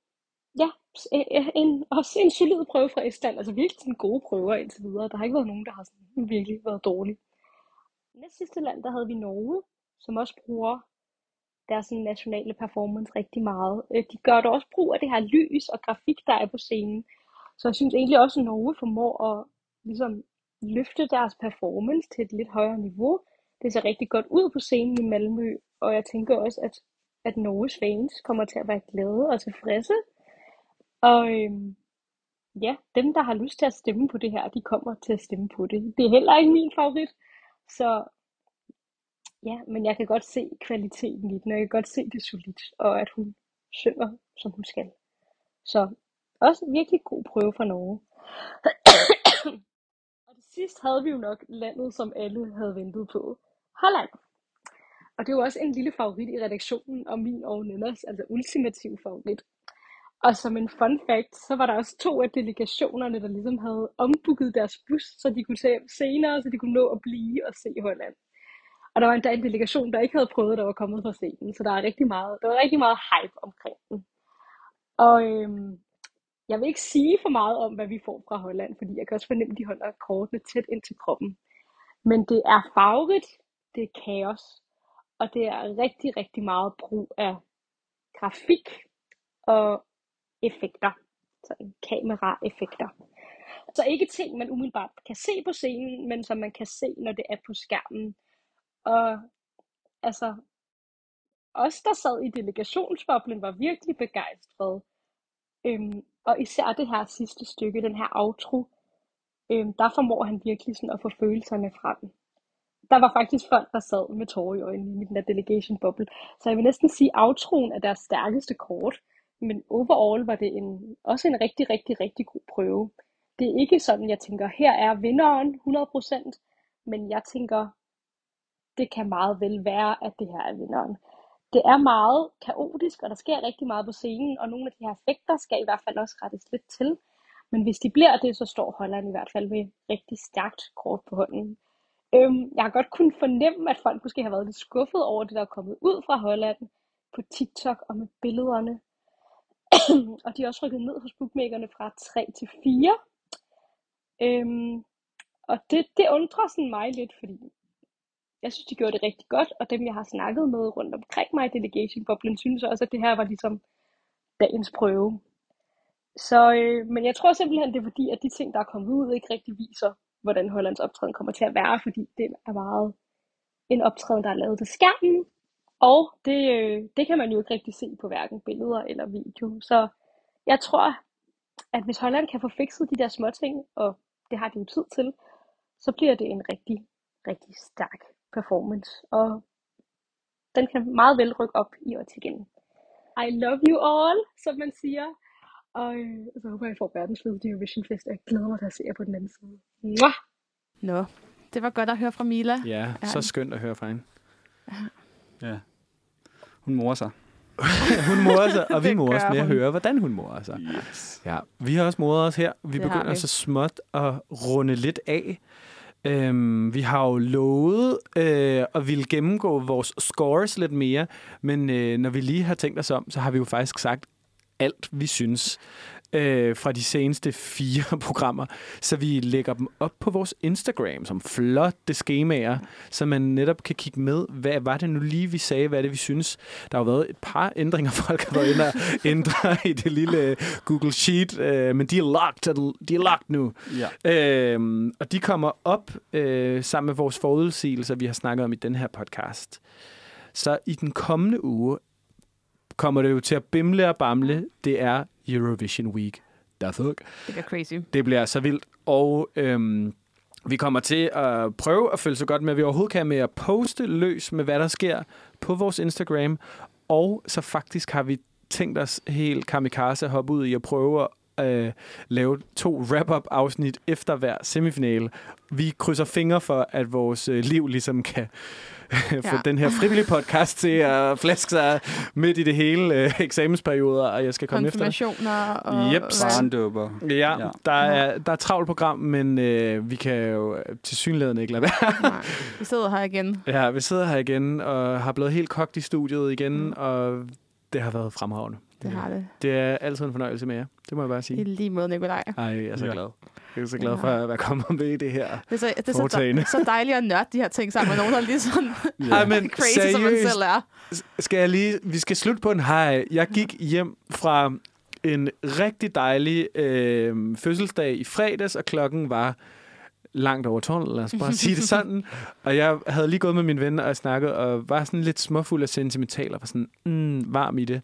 også en solid prøve fra Estland. Altså virkelig sådan gode prøver indtil videre. Der har ikke været nogen, der har sådan virkelig været dårlige. Næste sidste land, der havde vi Norge, som også bruger deres nationale performance rigtig meget. De gør da også brug af det her lys og grafik, der er på scenen. Så jeg synes egentlig også, at Norge formår at ligesom løfte deres performance til et lidt højere niveau. Det ser rigtig godt ud på scenen i Malmø, og jeg tænker også, at Norges fans kommer til at være glade og tilfredse. Og dem, der har lyst til at stemme på det her, de kommer til at stemme på det. Det er heller ikke min favorit, så ja, men jeg kan godt se kvaliteten i den, og jeg kan godt se det solidt, og at hun synger, som hun skal. Så også en virkelig god prøve fra Norge. Og til sidst havde vi jo nok landet, som alle havde ventet på. Holland. Og det er jo også en lille favorit i redaktionen, og min og Nennas, altså ultimativ favorit. Og som en fun fact, så var der også 2 af delegationerne, der ligesom havde ombooket deres bus, så de kunne se senere, så de kunne nå at blive og se Holland. Og der var endda en delegation, der ikke havde prøvet, der var kommet fra scenen, så der var rigtig meget hype omkring den. Og jeg vil ikke sige for meget om, hvad vi får fra Holland, fordi jeg kan også fornemme, at de holder kortene tæt ind til kroppen. Men det er farverigt, det er kaos, og det er rigtig, rigtig meget brug af grafik og effekter, sådan kameraeffekter. Så ikke ting, man umiddelbart kan se på scenen, men som man kan se, når det er på skærmen. Og altså, os, der sad i delegationsboblen, var virkelig begejstrede. Og især det her sidste stykke, den her outro, Der formår han virkelig sådan at få følelserne frem. Der var faktisk folk, der sad med tårer i øjnene i den der delegation bubble. Så jeg vil næsten sige, at aftroen er deres stærkeste kort. Men overall var det også en rigtig, rigtig, rigtig god prøve. Det er ikke sådan, jeg tænker, her er vinderen 100%, men jeg tænker, det kan meget vel være, at det her er vinderen. Det er meget kaotisk, og der sker rigtig meget på scenen, og nogle af de her effekter skal i hvert fald også rettes lidt til. Men hvis de bliver det, så står Holland i hvert fald med rigtig stærkt kort på hånden. Jeg har godt kunnet fornemme, at folk måske har været lidt skuffet over det, der er kommet ud fra Holland på TikTok og med billederne. Og de er også rykket ned hos bookmakerne fra 3 til 4. Og det undrer sådan mig lidt, fordi jeg synes, de gjorde det rigtig godt, og dem, jeg har snakket med rundt omkring mig i delegation-boblen, synes også, at det her var ligesom dagens prøve. Så, men jeg tror simpelthen, det er fordi, at de ting, der er kommet ud, ikke rigtig viser, hvordan Hollands optræden kommer til at være, fordi det er meget en optræden, der er lavet til skærmen, og det kan man jo ikke rigtig se på hverken billeder eller video. Så jeg tror, at hvis Holland kan få fikset de der små ting, og det har de jo tid til, så bliver det en rigtig, rigtig stærk performance, og den kan meget vel rykke op i odds igen. I love you all, som man siger. Og så håber jeg får verdens fedeste Eurovision Fest, og jeg glæder mig til at se jer på den anden side. Mwah! Nå, det var godt at høre fra Mila. Ja, så skønt at høre fra hende. Ja. Hun morer sig. Hun morer sig, og vi morer os med at høre, hvordan hun morer sig. Yes. Ja, vi har også moret os her. Vi begynder så småt at runde lidt af. Vi har jo lovet at ville gennemgå vores scores lidt mere, men når vi lige har tænkt os om, så har vi jo faktisk sagt alt, vi synes fra de seneste 4 programmer, så vi lægger dem op på vores Instagram som flotte skemaer, så man netop kan kigge med, hvad var det nu lige, vi sagde, hvad er det, vi synes. Der har jo været et par ændringer, folk har været inde og ændre i det lille Google Sheet, men de er locked nu. Ja. Og de kommer op sammen med vores forudsigelser, vi har snakket om i den her podcast. Så i den kommende uge kommer det jo til at bimle og bamle. Det er Eurovision Week. Det bliver crazy. Det bliver så vildt. Og vi kommer til at prøve at følge så godt med, at vi overhovedet kan med at poste løs med, hvad der sker på vores Instagram. Og så faktisk har vi tænkt os helt kamikaze hoppe ud i at prøve at lave 2 wrap-up-afsnit efter hver semifinale. Vi krydser fingre for, at vores liv ligesom kan få den her frivillige podcast til at flæske sig midt i det hele eksamensperioder, og jeg skal komme efter. Konfirmationer og barndåber. Ja, der er et travlt program, men vi kan jo tilsyneladende ikke lade være. Nej, vi sidder her igen. Ja, vi sidder her igen, og har blevet helt kogt i studiet igen, og det har været fremragende. Det har det. Det er altid en fornøjelse med jer. Det må jeg bare sige. I lige måde, Nikolaj. Ej, jeg er så glad. Jeg er så glad for at være kommet med i det her. Det er så dejligt at nørde de her ting sammen med nogen, der er lige sådan men crazy, seriøst, som man selv er. Vi skal slutte på en hej. Jeg gik hjem fra en rigtig dejlig fødselsdag i fredags, og klokken var langt over 12, lad os bare sige det sådan. Og jeg havde lige gået med mine venner og snakket, og var sådan lidt småfuld af sentimental, og var sådan varm i det.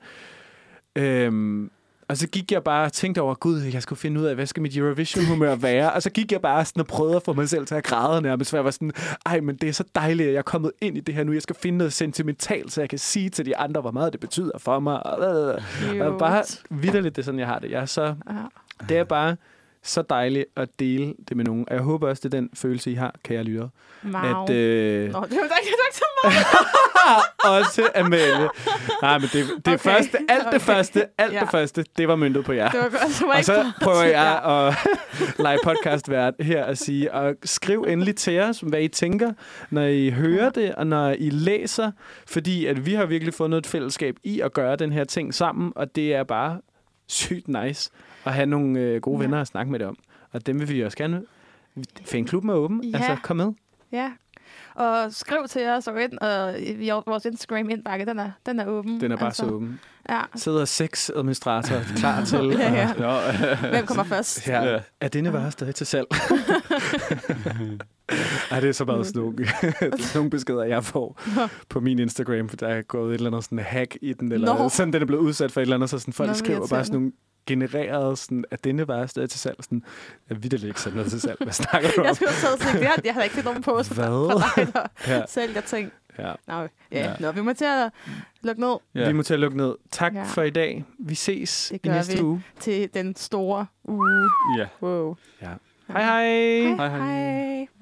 Og så gik jeg bare og tænkte over, gud, jeg skulle finde ud af, hvad skal mit Eurovision-humør være? Og så gik jeg bare sådan og prøvede at få mig selv til at græde nærmest, for jeg var sådan, men det er så dejligt, at jeg er kommet ind i det her nu. Jeg skal finde noget sentimentalt, så jeg kan sige til de andre, hvor meget det betyder for mig. Og bare vitterligt, det er sådan, jeg har det. Det er bare så dejligt at dele det med nogen. Og jeg håber også, det er den følelse, I har, kære lyttere. At, det var ikke så meget. Også Amalie. Nej, men det første, det første, det var møntet på jer. Det var godt, og så prøver jeg at lege podcastvært her og sige, og skriv endelig til os, hvad I tænker, når I hører det, og når I læser, fordi at vi har virkelig fundet et fællesskab i at gøre den her ting sammen, og det er bare sygt nice at have nogle gode venner at snakke med det om. Og dem vil vi også gerne. Fanklubben er åben, altså kom med. Ja. Og skriv til os og ind, og vores Instagram-indbakke, den er åben. Den er bare så åben. Ja. Sidder 6 administratorer klar til. Hvem kommer først? Ja. Er denne vare stadig til salg? Ej, det er så meget sådan nogle beskeder, jeg får på min Instagram, for der er gået et eller andet sådan hack i den, eller sådan, den er blevet udsat for et eller andet, så sådan folk skriver bare sådan nogle genereret, sådan, at denne vare stadig til salg. Sådan, jeg vidderligt ikke sat noget til salg. Hvad snakker du om? Jeg skulle have taget ting. Jeg havde ikke set nogen på for dig, der sælger ting. Ja. Nå, vi må til at lukke ned. Ja. Vi må til at lukke ned. Tak for i dag. Vi ses i næste uge. Til den store uge. Ja. Wow. Ja. Hej hej. Hej hej.